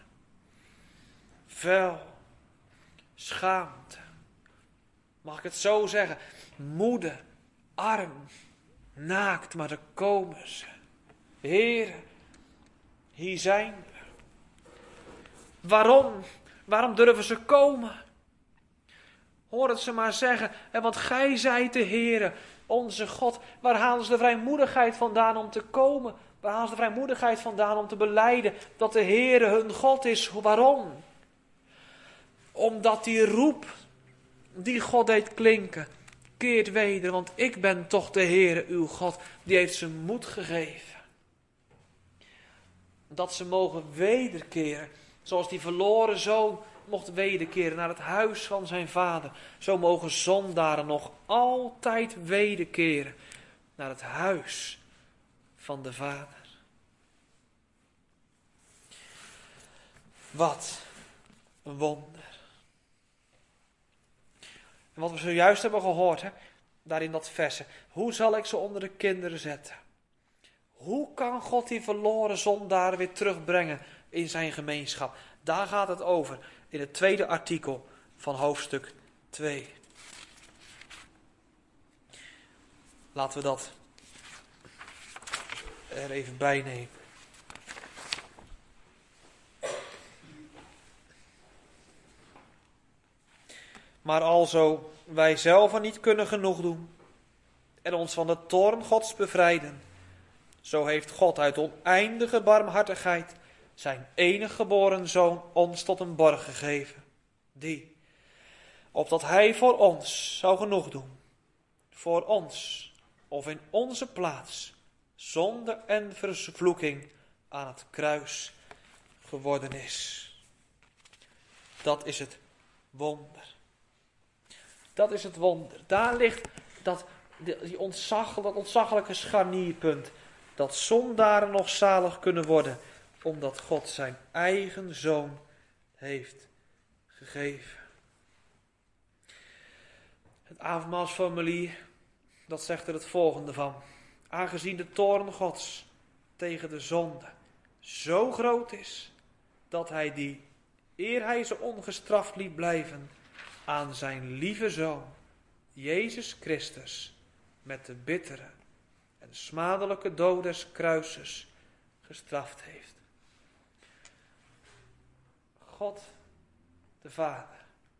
vuil, schaamte. Mag ik het zo zeggen? Moede, arm, naakt, maar daar komen ze. Heere, hier zijn we. Waarom? Waarom durven ze komen? Hoor het ze maar zeggen, en want gij zijt de Heere, onze God. Waar halen ze de vrijmoedigheid vandaan om te komen? Waar halen ze de vrijmoedigheid vandaan om te belijden dat de Heere hun God is? Waarom? Omdat die roep, die God deed klinken, keert weder, want ik ben toch de Heere uw God, die heeft ze moed gegeven. Dat ze mogen wederkeren, zoals die verloren zoon mocht wederkeren naar het huis van zijn vader. Zo mogen zondaren nog altijd wederkeren naar het huis van de Vader. Wat een wonder. En wat we zojuist hebben gehoord, hè, daar in dat verse. Hoe zal ik ze onder de kinderen zetten? Hoe kan God die verloren zondaren weer terugbrengen in zijn gemeenschap? Daar gaat het over in het tweede artikel van hoofdstuk twee. Laten we dat er even bij nemen. Maar alzo wij zelf niet kunnen genoeg doen en ons van de toorn Gods bevrijden, zo heeft God uit oneindige barmhartigheid zijn enige geboren zoon ons tot een borg gegeven, die, opdat hij voor ons zou genoeg doen, voor ons of in onze plaats, zonde en vervloeking aan het kruis geworden is. Dat is het wonder. Dat is het wonder. Daar ligt dat, die ontzag, dat ontzaglijke scharnierpunt. Dat zondaren nog zalig kunnen worden. Omdat God zijn eigen zoon heeft gegeven. Het avondmaalsformulier, dat zegt er het volgende van. Aangezien de toorn Gods tegen de zonde zo groot is, dat hij die eer hij ze ongestraft liet blijven, aan zijn lieve Zoon, Jezus Christus, met de bittere en smadelijke dood des kruises gestraft heeft. God, de Vader,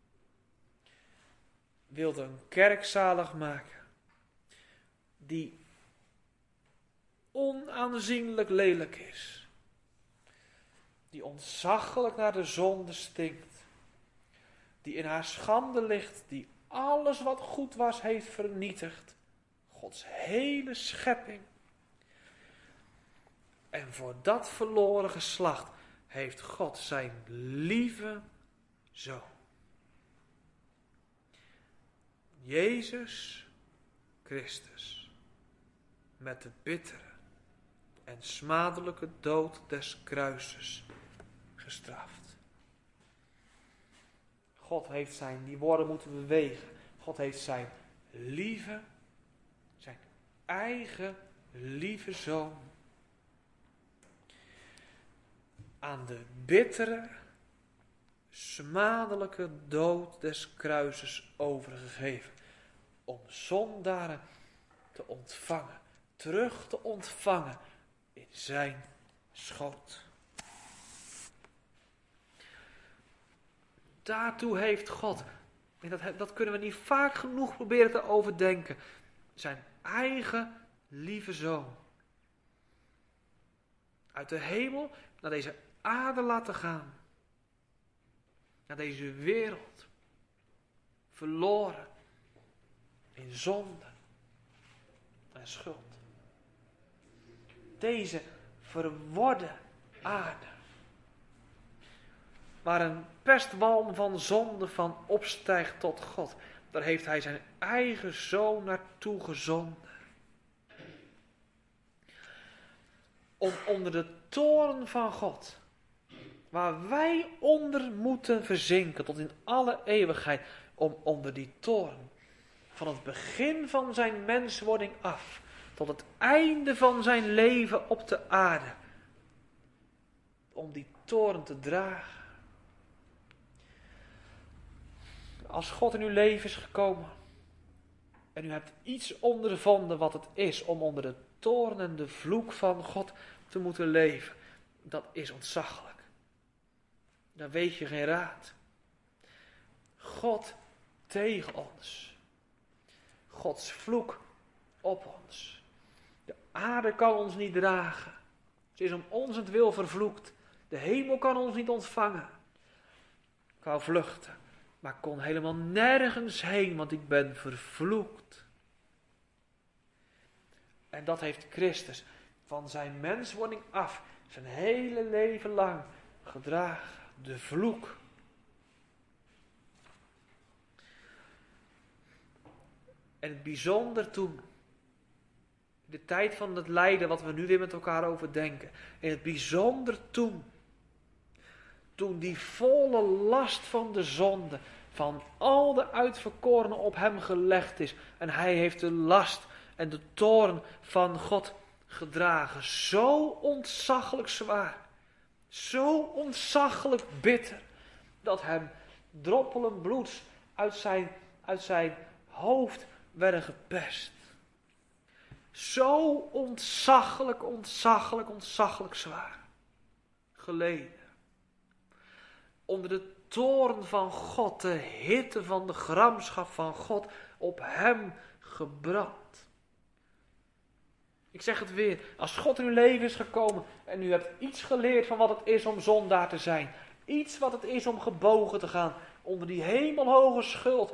wilde een kerk zalig maken die onaanzienlijk lelijk is, die ontzaglijk naar de zonde stinkt, die in haar schande ligt, die alles wat goed was heeft vernietigd, Gods hele schepping. En voor dat verloren geslacht heeft God zijn lieve Zoon, Jezus Christus, met de bittere en smadelijke dood des kruises gestraft. God heeft zijn, die woorden moeten bewegen, God heeft zijn lieve, zijn eigen lieve Zoon aan de bittere, smadelijke dood des kruises overgegeven, om zondaren te ontvangen, terug te ontvangen in zijn schoot. Daartoe heeft God, en dat, dat kunnen we niet vaak genoeg proberen te overdenken, zijn eigen lieve Zoon uit de hemel naar deze aarde laten gaan. Naar deze wereld. Verloren in zonde en schuld. Deze verworde aarde, waar een pestwalm van zonde van opstijgt tot God, daar heeft hij zijn eigen Zoon naartoe gezonden. Om onder de toorn van God, waar wij onder moeten verzinken tot in alle eeuwigheid, om onder die toorn, van het begin van zijn menswording af, tot het einde van zijn leven op de aarde, om die toorn te dragen. Als God in uw leven is gekomen en u hebt iets ondervonden wat het is om onder de toorn en de vloek van God te moeten leven, dat is ontzaglijk. Daar weet je geen raad. God tegen ons. Gods vloek op ons. De aarde kan ons niet dragen. Ze is om onzentwil vervloekt. De hemel kan ons niet ontvangen. Ik wou vluchten, maar ik kon helemaal nergens heen, want ik ben vervloekt. En dat heeft Christus van zijn menswording af, zijn hele leven lang gedragen. De vloek. En het bijzonder toen, in de tijd van het lijden, wat we nu weer met elkaar overdenken. En het bijzonder toen, toen die volle last van de zonde, van al de uitverkorenen op hem gelegd is. En hij heeft de last en de toorn van God gedragen. Zo ontzaglijk zwaar. Zo ontzaglijk bitter. Dat hem droppelen bloeds uit zijn, uit zijn hoofd werden gepest. Zo ontzaglijk, ontzaglijk, ontzaglijk zwaar. Geleden. Onder de toorn van God, de hitte van de gramschap van God op hem gebrand. Ik zeg het weer, als God in uw leven is gekomen en u hebt iets geleerd van wat het is om zondaar te zijn, iets wat het is om gebogen te gaan onder die hemelhoge schuld,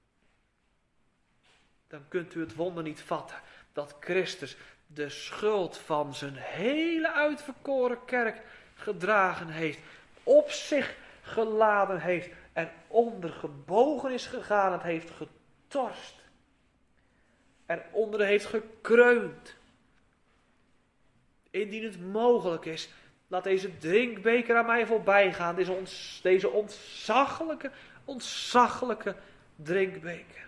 dan kunt u het wonder niet vatten dat Christus de schuld van zijn hele uitverkoren kerk gedragen heeft, op zich geladen heeft en ondergebogen is gegaan, het heeft getorst, eronder heeft gekreund. Indien het mogelijk is, laat deze drinkbeker aan mij voorbij gaan, deze, ons, deze ontzaglijke, ontzaglijke drinkbeker.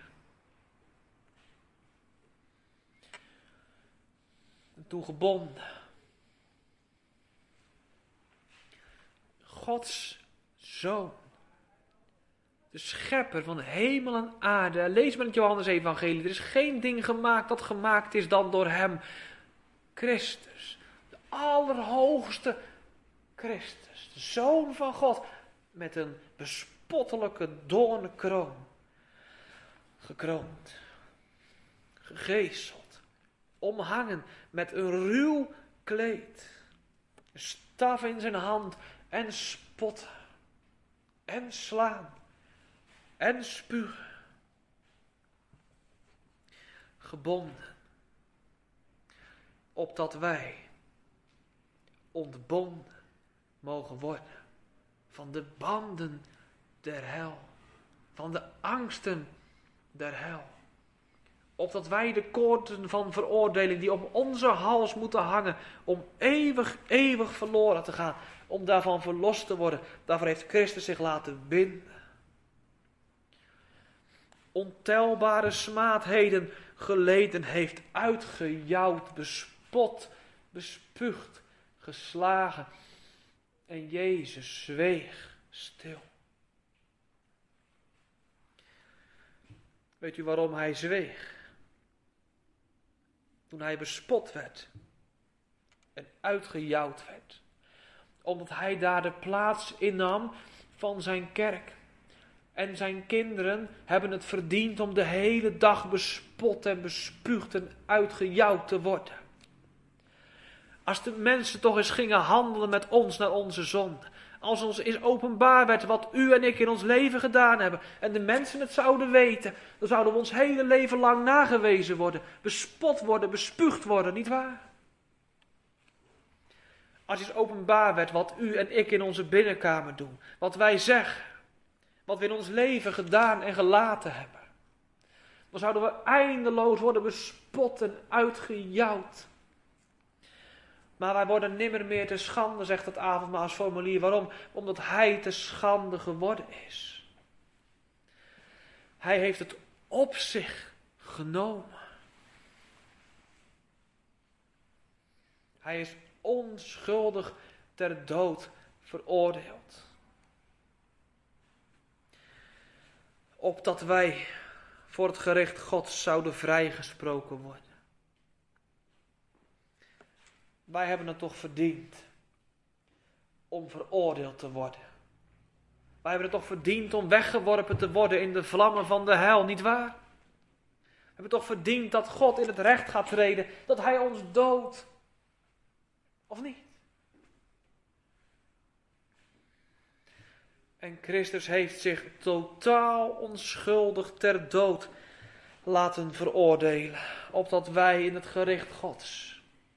En toen gebonden. Gods zoon. De schepper van hemel en aarde. Lees maar in het Johannes evangelie. Er is geen ding gemaakt dat gemaakt is dan door hem. Christus. De allerhoogste Christus. De Zoon van God. Met een bespottelijke doornenkroon. Gekroond. Gegezeld. Omhangen met een ruw kleed. Een staf in zijn hand. En spotten. En slaan. En spugen. Gebonden. Opdat wij ontbonden mogen worden van de banden der hel. Van de angsten der hel. Opdat wij de koorden van veroordeling die om onze hals moeten hangen, om eeuwig, eeuwig verloren te gaan, om daarvan verlost te worden. Daarvoor heeft Christus zich laten binden. Ontelbare smaadheden geleden heeft, uitgejouwd, bespot, bespuugd, geslagen. En Jezus zweeg stil. Weet u waarom hij zweeg? Toen hij bespot werd en uitgejouwd werd. Omdat hij daar de plaats innam van zijn kerk. En zijn kinderen hebben het verdiend om de hele dag bespot en bespuugd en uitgejouwd te worden. Als de mensen toch eens gingen handelen met ons naar onze zonde. Als ons eens openbaar werd wat u en ik in ons leven gedaan hebben. En de mensen het zouden weten. Dan zouden we ons hele leven lang nagewezen worden. Bespot worden, bespuugd worden, nietwaar? Als eens openbaar werd wat u en ik in onze binnenkamer doen. Wat wij zeggen. Wat we in ons leven gedaan en gelaten hebben. Dan zouden we eindeloos worden bespot en uitgejouwd. Maar wij worden nimmer meer te schande, zegt het avondmaalsformulier. Waarom? Omdat hij te schande geworden is. Hij heeft het op zich genomen. Hij is onschuldig ter dood veroordeeld. Opdat wij voor het gericht Gods zouden vrijgesproken worden. Wij hebben het toch verdiend om veroordeeld te worden. Wij hebben het toch verdiend om weggeworpen te worden in de vlammen van de hel, nietwaar? We hebben toch verdiend dat God in het recht gaat treden, dat hij ons doodt. Of niet? En Christus heeft zich totaal onschuldig ter dood laten veroordelen, opdat wij in het gericht Gods,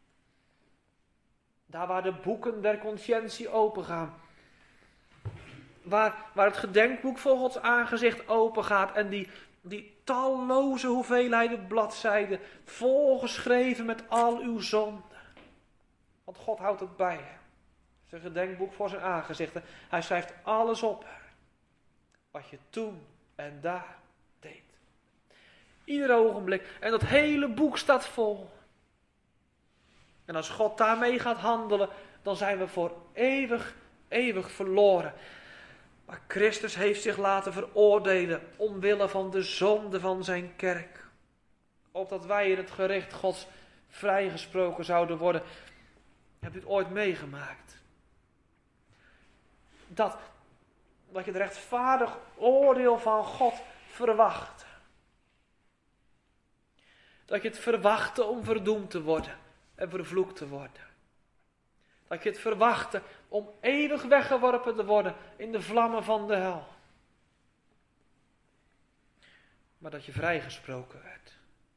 daar waar de boeken der conscientie opengaan, waar, waar het gedenkboek voor Gods aangezicht opengaat en die, die talloze hoeveelheden bladzijden volgeschreven met al uw zonden. Want God houdt het bij. Zijn gedenkboek voor zijn aangezicht. Hij schrijft alles op. Wat je toen en daar deed. Ieder ogenblik. En dat hele boek staat vol. En als God daarmee gaat handelen, dan zijn we voor eeuwig, eeuwig verloren. Maar Christus heeft zich laten veroordelen omwille van de zonde van zijn kerk. Opdat wij in het gericht Gods vrijgesproken zouden worden. Hebt u het ooit meegemaakt? Dat, dat je het rechtvaardig oordeel van God verwacht. Dat je het verwachtte om verdoemd te worden en vervloekt te worden. Dat je het verwachtte om eeuwig weggeworpen te worden in de vlammen van de hel. Maar dat je vrijgesproken werd.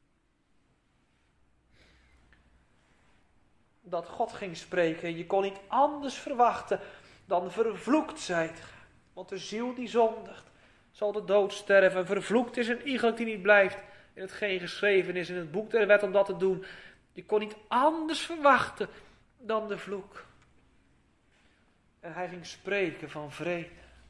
Dat God ging spreken en je kon niet anders verwachten dan vervloekt zijt ge. Want de ziel die zondigt zal de dood sterven. En vervloekt is een iegelijk die niet blijft in hetgeen geschreven is in het boek der wet om dat te doen. Je kon niet anders verwachten dan de vloek. En hij ging spreken van vrede.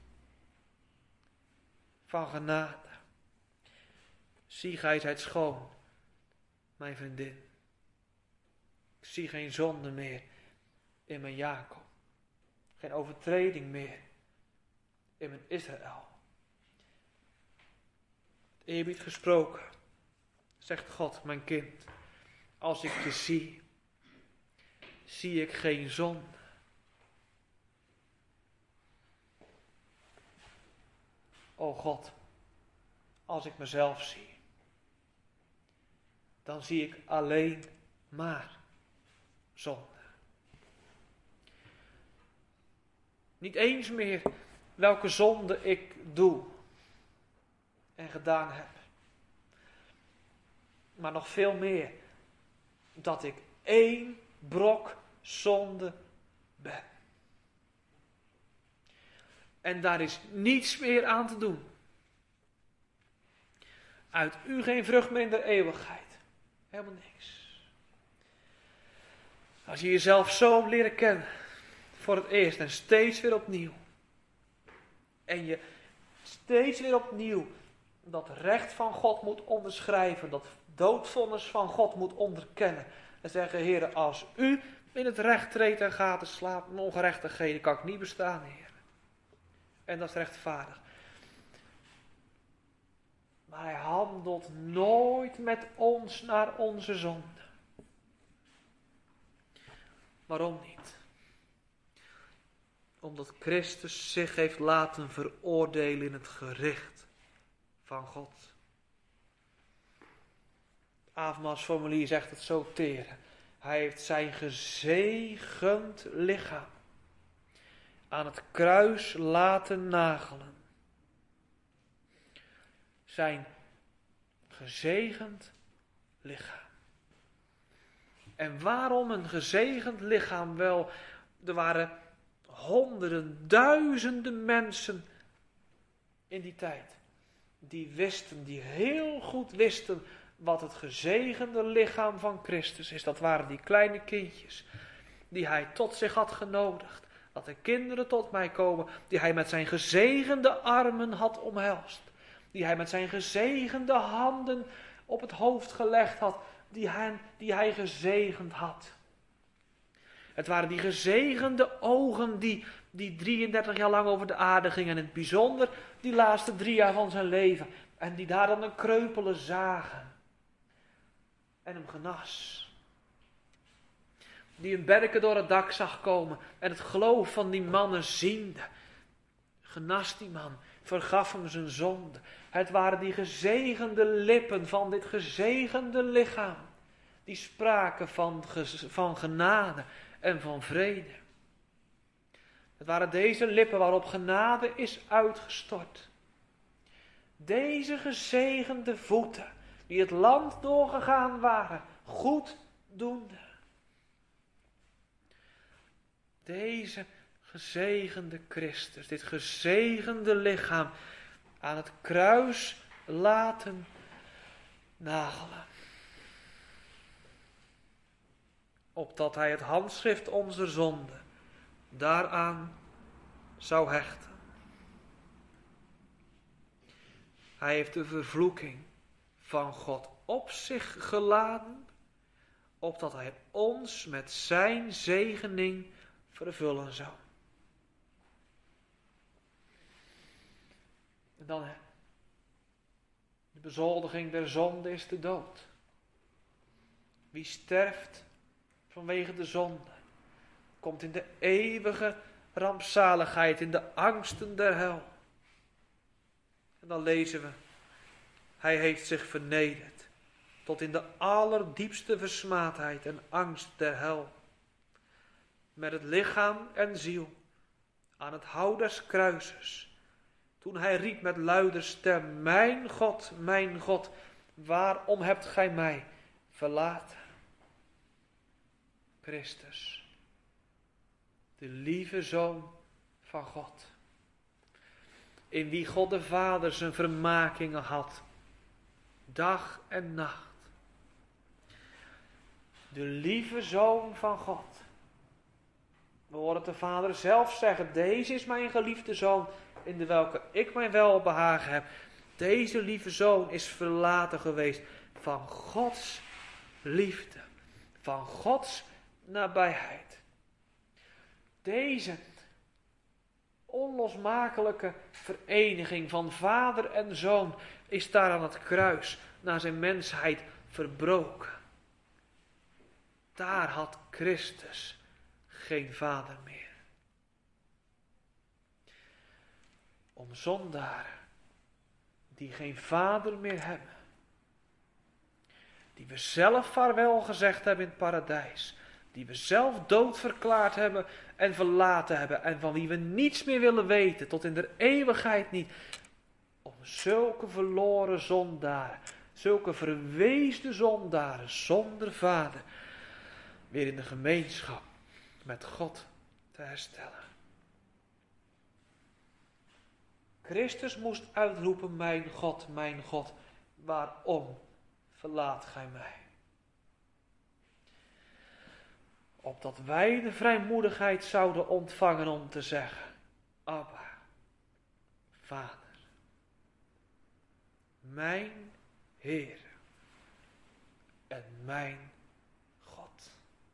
Van genade. Zie, gij zijt schoon, mijn vriendin. Ik zie geen zonde meer in mijn Jacob. Geen overtreding meer in mijn Israël. Eerbied gesproken, zegt God, mijn kind, als ik je zie, zie ik geen zonde. O God, als ik mezelf zie, dan zie ik alleen maar zonde. Niet eens meer welke zonde ik doe en gedaan heb. Maar nog veel meer dat ik één brok zonde ben. En daar is niets meer aan te doen. Uit u geen vrucht meer in de eeuwigheid. Helemaal niks. Als je jezelf zo hebt leren kennen, voor het eerst en steeds weer opnieuw. En je steeds weer opnieuw dat recht van God moet onderschrijven, dat doodvonnis van God moet onderkennen. En zeggen, Heer, als u in het recht treedt en gaat te slapen, mijn ongerechtigheden kan ik niet bestaan, Heer. En dat is rechtvaardig. Maar hij handelt nooit met ons naar onze zonde. Waarom niet? Omdat Christus zich heeft laten veroordelen in het gericht van God. Het avondmaalsformulier zegt het zo teer. Hij heeft zijn gezegend lichaam aan het kruis laten nagelen. Zijn gezegend lichaam. En waarom een gezegend lichaam? Wel, er waren honderden, duizenden mensen in die tijd. Die wisten, die heel goed wisten wat het gezegende lichaam van Christus is. Dat waren die kleine kindjes die hij tot zich had genodigd. Dat de kinderen tot mij komen, die hij met zijn gezegende armen had omhelst. Die hij met zijn gezegende handen op het hoofd gelegd had, die hij, die hij gezegend had. Het waren die gezegende ogen die, die drieëndertig jaar lang over de aarde gingen. En in het bijzonder die laatste drie jaar van zijn leven. En die daar dan een kreupele zagen. En hem genas. Die een berken door het dak zag komen. En het geloof van die mannen ziende. Genas die man. Vergaf hem zijn zonde. Het waren die gezegende lippen van dit gezegende lichaam. Die spraken van, van genade en van vrede. Het waren deze lippen waarop genade is uitgestort. Deze gezegende voeten die het land doorgegaan waren, goed doende. Deze gezegende Christus, dit gezegende lichaam aan het kruis laten nagelen. Opdat hij het handschrift onze zonde daaraan zou hechten. Hij heeft de vervloeking van God op zich geladen, opdat hij ons met zijn zegening vervullen zou. En dan, de bezoldiging der zonde is de dood. Wie sterft vanwege de zonde, komt in de eeuwige rampzaligheid, in de angsten der hel. En dan lezen we, hij heeft zich vernederd tot in de allerdiepste versmaadheid en angst der hel. Met het lichaam en ziel aan het hout des kruises. Toen hij riep met luider stem, mijn God, mijn God, waarom hebt gij mij verlaten? Christus, de lieve Zoon van God, in wie God de Vader zijn vermakingen had, dag en nacht. De lieve Zoon van God. We horen de Vader zelf zeggen, deze is mijn geliefde Zoon, in de welke ik mijn welbehagen heb. Deze lieve Zoon is verlaten geweest van Gods liefde, van Gods nabijheid. Deze onlosmakelijke vereniging van vader en zoon is daar aan het kruis naar zijn mensheid verbroken. Daar had Christus geen vader meer. Om zondaren die geen vader meer hebben, die we zelf vaarwel gezegd hebben in het paradijs, die we zelf dood verklaard hebben en verlaten hebben en van wie we niets meer willen weten, tot in de eeuwigheid niet. Om zulke verloren zondaren, zulke verweesde zondaren zonder vader, weer in de gemeenschap met God te herstellen. Christus moest uitroepen, mijn God, mijn God, waarom verlaat gij mij? Opdat wij de vrijmoedigheid zouden ontvangen om te zeggen, Abba, Vader, mijn Heer en mijn God.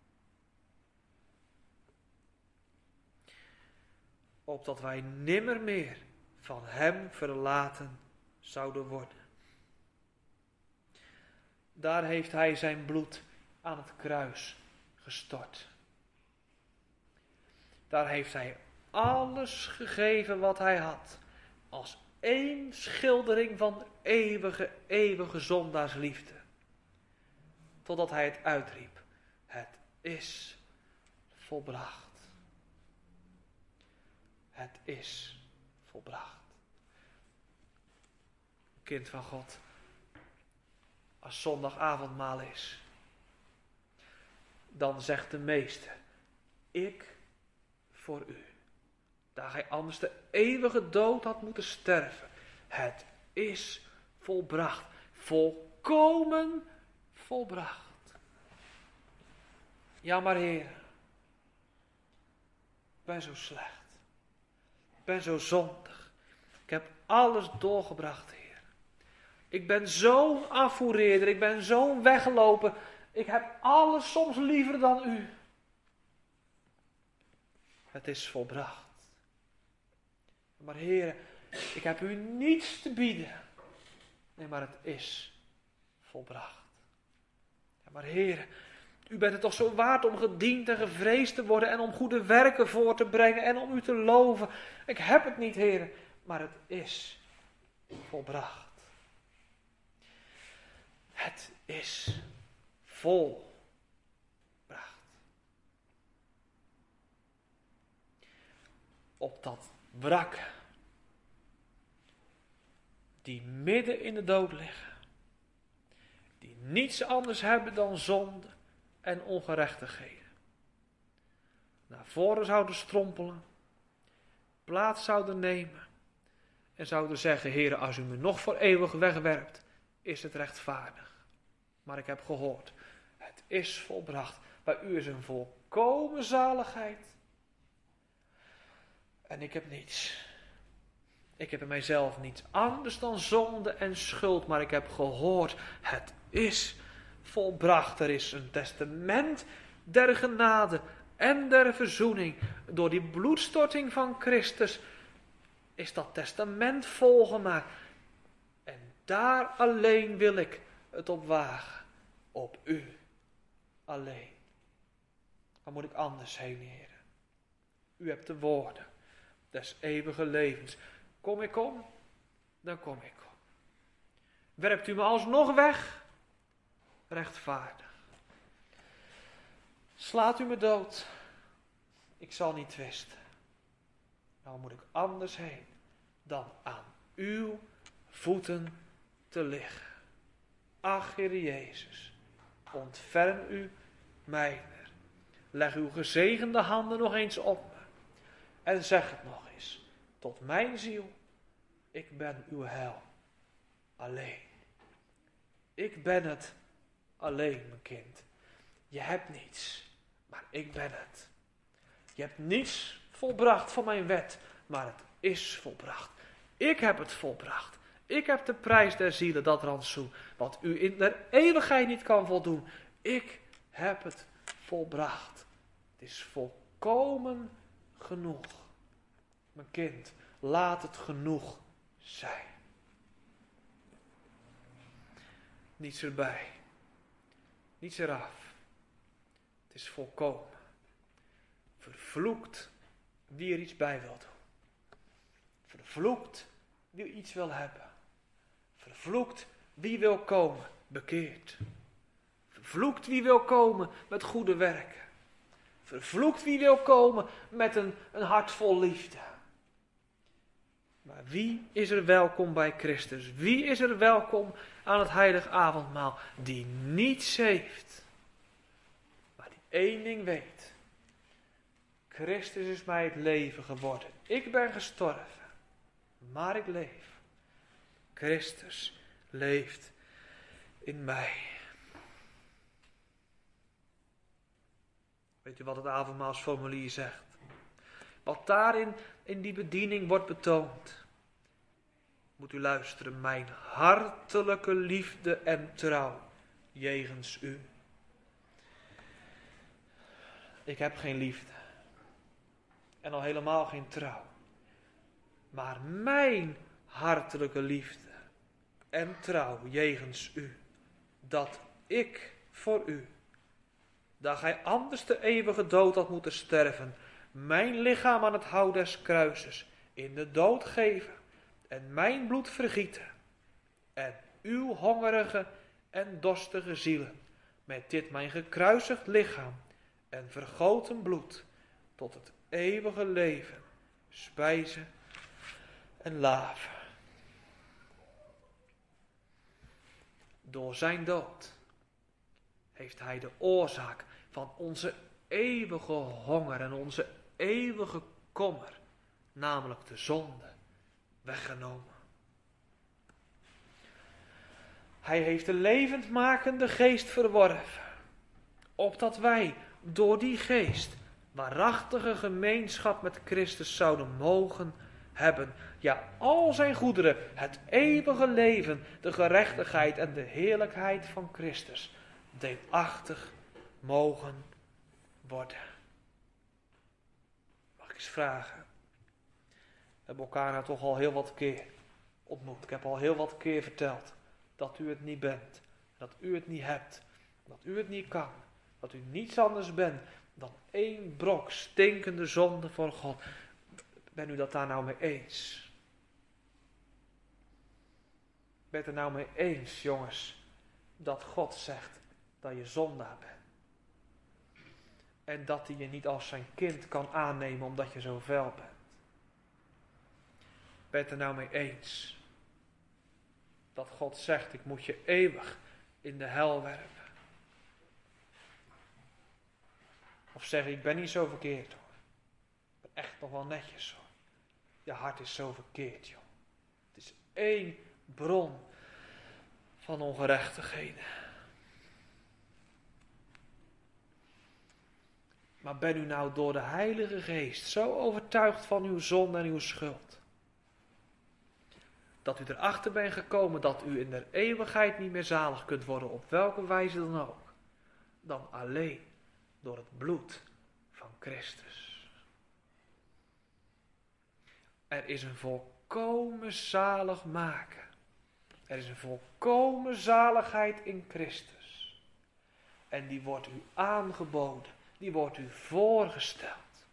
Opdat wij nimmer meer van hem verlaten zouden worden. Daar heeft hij zijn bloed aan het kruis gestort. Daar heeft hij alles gegeven wat hij had, als één schildering van eeuwige, eeuwige zondaarsliefde. Totdat hij het uitriep, het is volbracht. Het is volbracht. Kind van God, als zondagavondmaal is, dan zegt de meester, ik voor u. Daar gij anders de eeuwige dood had moeten sterven. Het is volbracht. Volkomen volbracht. Ja, maar Heer, ik ben zo slecht. Ik ben zo zondig. Ik heb alles doorgebracht, Heer. Ik ben zo'n afvoereerder. Ik ben zo'n weggelopen. Ik heb alles soms liever dan u. Het is volbracht. Maar Heer, ik heb u niets te bieden. Nee, maar het is volbracht. Ja, maar Heer, u bent het toch zo waard om gediend en gevreesd te worden en om goede werken voor te brengen en om u te loven. Ik heb het niet, Heer, maar het is volbracht. Het is volbracht. Op dat wrak, die midden in de dood liggen, die niets anders hebben dan zonde en ongerechtigheden, naar voren zouden strompelen, plaats zouden nemen en zouden zeggen, Heere, als u me nog voor eeuwig wegwerpt, is het rechtvaardig. Maar ik heb gehoord, het is volbracht. Bij u is een volkomen zaligheid. En ik heb niets. Ik heb in mijzelf niets anders dan zonde en schuld, maar ik heb gehoord, het is volbracht. Er is een testament der genade en der verzoening. Door die bloedstorting van Christus is dat testament volgemaakt. En daar alleen wil ik het op wagen. Op u alleen. Waar moet ik anders heen, Heer? U hebt de woorden des eeuwige levens. Kom ik om, dan kom ik om. Werpt u me alsnog weg? Rechtvaardig. Slaat u me dood? Ik zal niet twisten. Nou moet ik anders heen dan aan uw voeten te liggen. Ach, Heer Jezus, ontferm u mijner. Leg uw gezegende handen nog eens op me. En zeg het nog eens. Tot mijn ziel, ik ben uw heil. Alleen. Ik ben het alleen, mijn kind. Je hebt niets, maar ik ben het. Je hebt niets volbracht van mijn wet, maar het is volbracht. Ik heb het volbracht. Ik heb de prijs der zielen, dat rantsoen, wat u in der eeuwigheid niet kan voldoen. Ik heb het volbracht. Het is volkomen genoeg. Mijn kind, laat het genoeg zijn. Niets erbij. Niets eraf. Het is volkomen. Vervloekt wie er iets bij wil doen. Vervloekt wie iets wil hebben. Vervloekt wie wil komen bekeerd. Vervloekt wie wil komen met goede werken. Vervloekt wie wil komen met een, een hart vol liefde. Maar wie is er welkom bij Christus? Wie is er welkom aan het heilig avondmaal? Die niets heeft. Maar die één ding weet. Christus is mij het leven geworden. Ik ben gestorven. Maar ik leef. Christus leeft in mij. Weet u wat het avondmaalsformulier zegt? Wat daarin in die bediening wordt betoond. Moet u luisteren. Mijn hartelijke liefde en trouw jegens u. Ik heb geen liefde. En al helemaal geen trouw. Maar mijn hartelijke liefde en trouw jegens u. Dat ik voor u, dat gij anders de eeuwige dood had moeten sterven, mijn lichaam aan het hout des kruises in de dood geven en mijn bloed vergieten en uw hongerige en dorstige zielen met dit mijn gekruisigd lichaam en vergoten bloed tot het eeuwige leven spijzen en laven. Door zijn dood heeft hij de oorzaak van onze eeuwige honger en onze eeuwige kommer, namelijk de zonde, weggenomen. Hij heeft de levendmakende geest verworven, opdat wij door die geest waarachtige gemeenschap met Christus zouden mogen hebben. Ja, al zijn goederen, het eeuwige leven, de gerechtigheid en de heerlijkheid van Christus deelachtig mogen worden. Mag ik eens vragen? We hebben elkaar nou toch al heel wat keer ontmoet. Ik heb al heel wat keer verteld dat u het niet bent. Dat u het niet hebt. Dat u het niet kan. Dat u niets anders bent dan één brok stinkende zonde voor God. Ben u dat daar nou mee eens? Bent er nou mee eens, jongens, dat God zegt dat je zondaar bent? En dat hij je niet als zijn kind kan aannemen omdat je zo vuil bent? Bent er nou mee eens dat God zegt, ik moet je eeuwig in de hel werpen? Of zeg ik ben niet zo verkeerd hoor. Ik ben echt nog wel netjes hoor. Je hart is zo verkeerd joh. Het is één bron van ongerechtigheden. Maar ben u nou door de Heilige Geest zo overtuigd van uw zonde en uw schuld, dat u erachter bent gekomen dat u in de eeuwigheid niet meer zalig kunt worden, op welke wijze dan ook, dan alleen door het bloed van Christus. Er is een volkomen zaligmaken. Er is een volkomen zaligheid in Christus. En die wordt u aangeboden. Die wordt u voorgesteld.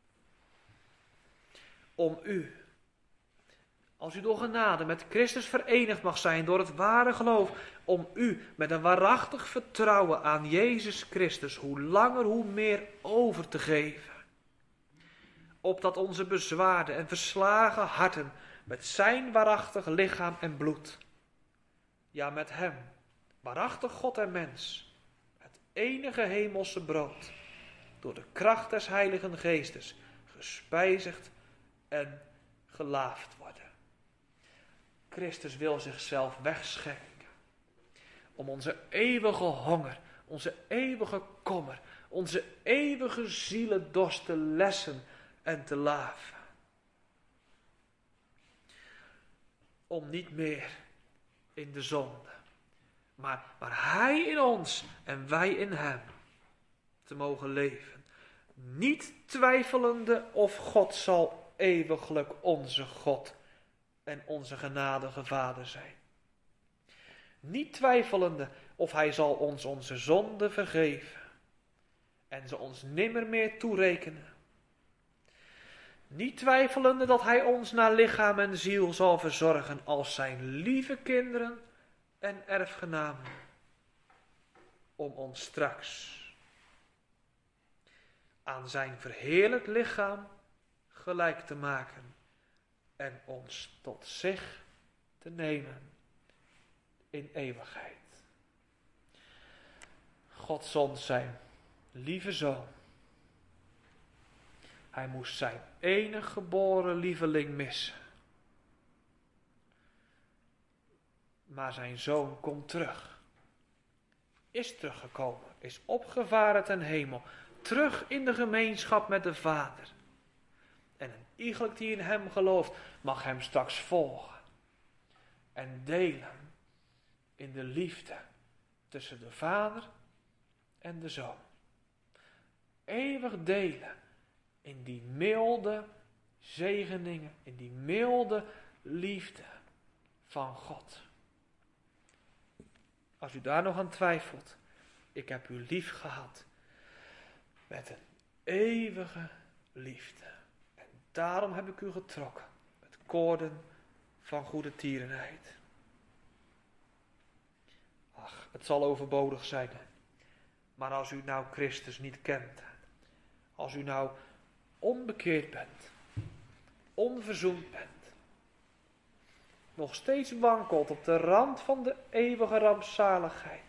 Om u, als u door genade met Christus verenigd mag zijn door het ware geloof, om u met een waarachtig vertrouwen aan Jezus Christus hoe langer hoe meer over te geven. Opdat onze bezwaarde en verslagen harten met zijn waarachtig lichaam en bloed, ja met hem, waarachtig God en mens, het enige hemelse brood, door de kracht des Heiligen Geestes gespijzigd en gelaafd worden. Christus wil zichzelf wegschenken om onze eeuwige honger, onze eeuwige kommer, onze eeuwige zielendorst te lessen en te laven. Om niet meer in de zonde, maar, maar hij in ons en wij in hem te mogen leven. Niet twijfelende of God zal eeuwiglijk onze God en onze genadige Vader zijn. Niet twijfelende of hij zal ons onze zonde vergeven en ze ons nimmer meer toerekenen. Niet twijfelende dat hij ons naar lichaam en ziel zal verzorgen als zijn lieve kinderen en erfgenamen. Om ons straks aan zijn verheerlijk lichaam gelijk te maken en ons tot zich te nemen in eeuwigheid. God zond zijn lieve zoon. Hij moest zijn enige geboren lieveling missen. Maar zijn zoon komt terug. Is teruggekomen, is opgevaren ten hemel. Terug in de gemeenschap met de Vader. En een iegelijk die in hem gelooft, mag hem straks volgen. En delen in de liefde tussen de Vader en de Zoon. Eeuwig delen in die milde zegeningen, in die milde liefde van God. Als u daar nog aan twijfelt, ik heb u lief gehad met een eeuwige liefde. En daarom heb ik u getrokken met koorden van goede tierenheid. Ach, het zal overbodig zijn. Maar als u nou Christus niet kent, als u nou onbekeerd bent, onverzoend bent, nog steeds wankelt op de rand van de eeuwige rampzaligheid,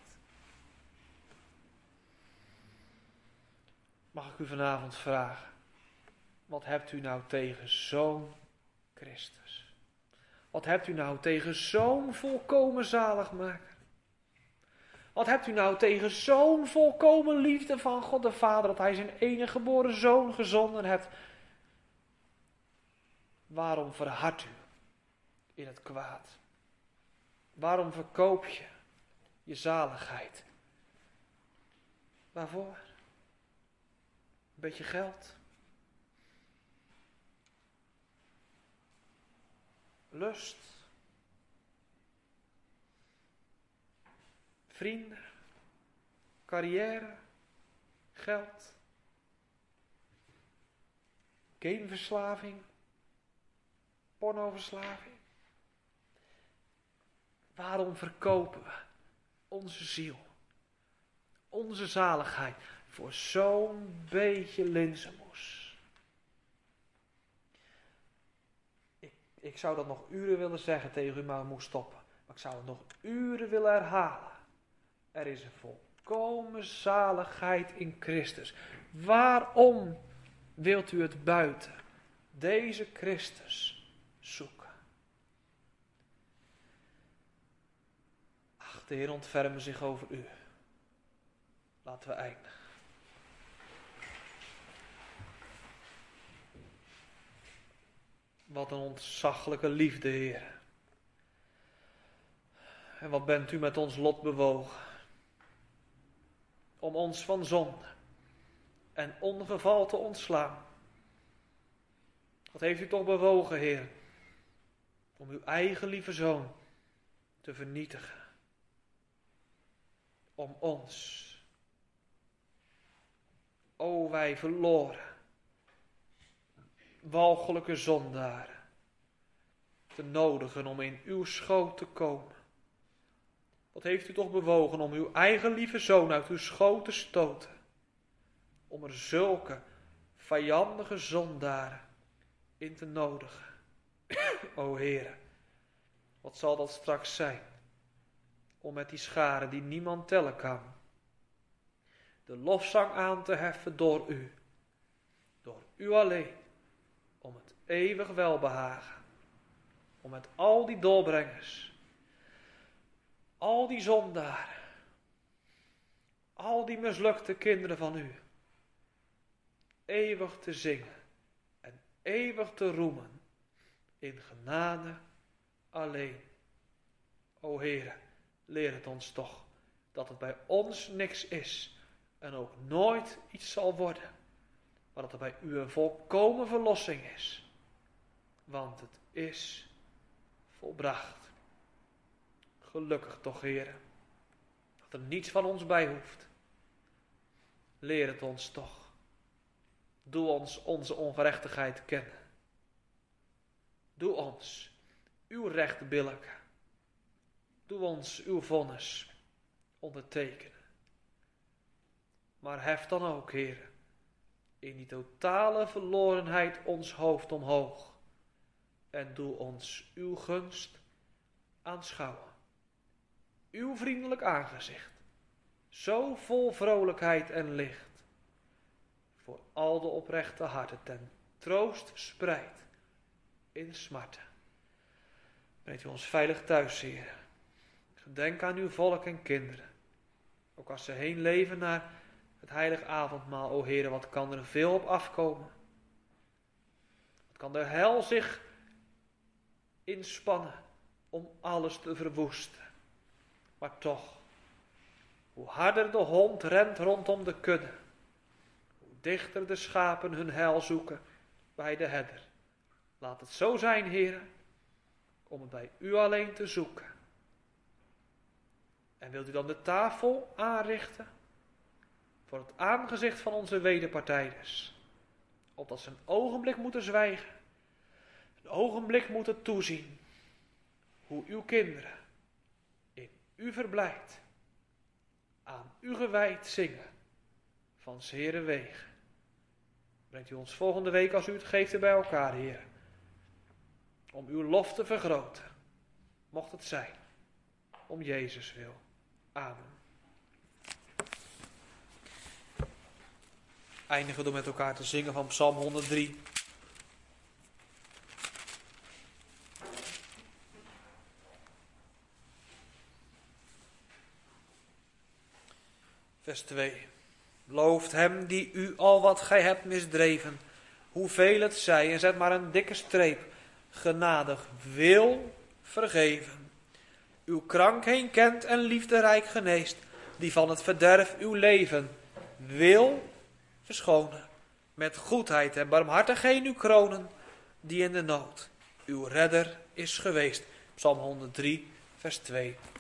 mag ik u vanavond vragen, wat hebt u nou tegen zo'n Christus? Wat hebt u nou tegen zo'n volkomen zaligmaker? Wat hebt u nou tegen zo'n volkomen liefde van God de Vader, dat hij zijn enige geboren zoon gezonden heeft? Waarom verhardt u in het kwaad? Waarom verkoop je je zaligheid? Waarvoor? Een beetje geld? Lust? Vrienden? Carrière? Geld? Gameverslaving? Pornoverslaving? Waarom verkopen we onze ziel, onze zaligheid voor zo'n beetje linzenmoes? Ik, ik zou dat nog uren willen zeggen tegen u, maar ik moet stoppen. Maar ik zou het nog uren willen herhalen. Er is een volkomen zaligheid in Christus. Waarom wilt u het buiten deze Christus zoeken? Ach, de Heer ontferme zich over u. Laten we eindigen. Wat een ontzaglijke liefde, Heer. En wat bent u met ons lot bewogen? Om ons van zonde en ongeval te ontslaan. Wat heeft u toch bewogen, Heer, om uw eigen lieve zoon te vernietigen. Om ons, o wij verloren, walgelijke zondaren, te nodigen om in uw schoot te komen. Wat heeft u toch bewogen om uw eigen lieve zoon uit uw schoot te stoten. Om er zulke vijandige zondaren in te nodigen. O Heere, wat zal dat straks zijn? Om met die scharen die niemand tellen kan, de lofzang aan te heffen door u. Door u alleen. Om het eeuwig welbehagen. Om met al die doorbrengers, al die zondaren, al die mislukte kinderen van u, eeuwig te zingen en eeuwig te roemen in genade alleen. O Heere, leer het ons toch dat het bij ons niks is en ook nooit iets zal worden, maar dat er bij u een volkomen verlossing is. want het is volbracht. Gelukkig toch, Heere, dat er niets van ons bij hoeft. Leer het ons toch. Doe ons onze ongerechtigheid kennen. Doe ons uw recht billijken. Doe ons uw vonnis ondertekenen. Maar hef dan ook, Heere, in die totale verlorenheid ons hoofd omhoog. En doe ons uw gunst aanschouwen. Uw vriendelijk aangezicht, zo vol vrolijkheid en licht, voor al de oprechte harten ten troost spreidt in smarten. Brengt u ons veilig thuis, Heer. Gedenk aan uw volk en kinderen, ook als ze heen leven naar het heilig avondmaal. O Heer, wat kan er veel op afkomen? Wat kan de hel zich inspannen om alles te verwoesten? Maar toch, hoe harder de hond rent rondom de kudde, hoe dichter de schapen hun heil zoeken bij de herder. Laat het zo zijn, Heere, om het bij u alleen te zoeken. En wilt u dan de tafel aanrichten voor het aangezicht van onze wederpartijders, opdat ze een ogenblik moeten zwijgen, een ogenblik moeten toezien hoe uw kinderen in u verblijd, aan u gewijd zingen van 's Heeren wegen. Brengt u ons volgende week, als u het geeft, er bij elkaar, Heer, om uw lof te vergroten, mocht het zijn, om Jezus wil. Amen. Eindigen we door met elkaar te zingen van Psalm honderddrie. Vers twee. Looft hem die u al wat gij hebt misdreven, hoeveel het zij, en zet maar een dikke streep, genadig wil vergeven. Uw krank heen kent en liefderijk geneest, die van het verderf uw leven wil verschonen. Met goedheid en barmhartigheid uw kronen, die in de nood uw redder is geweest. Psalm honderddrie, vers twee.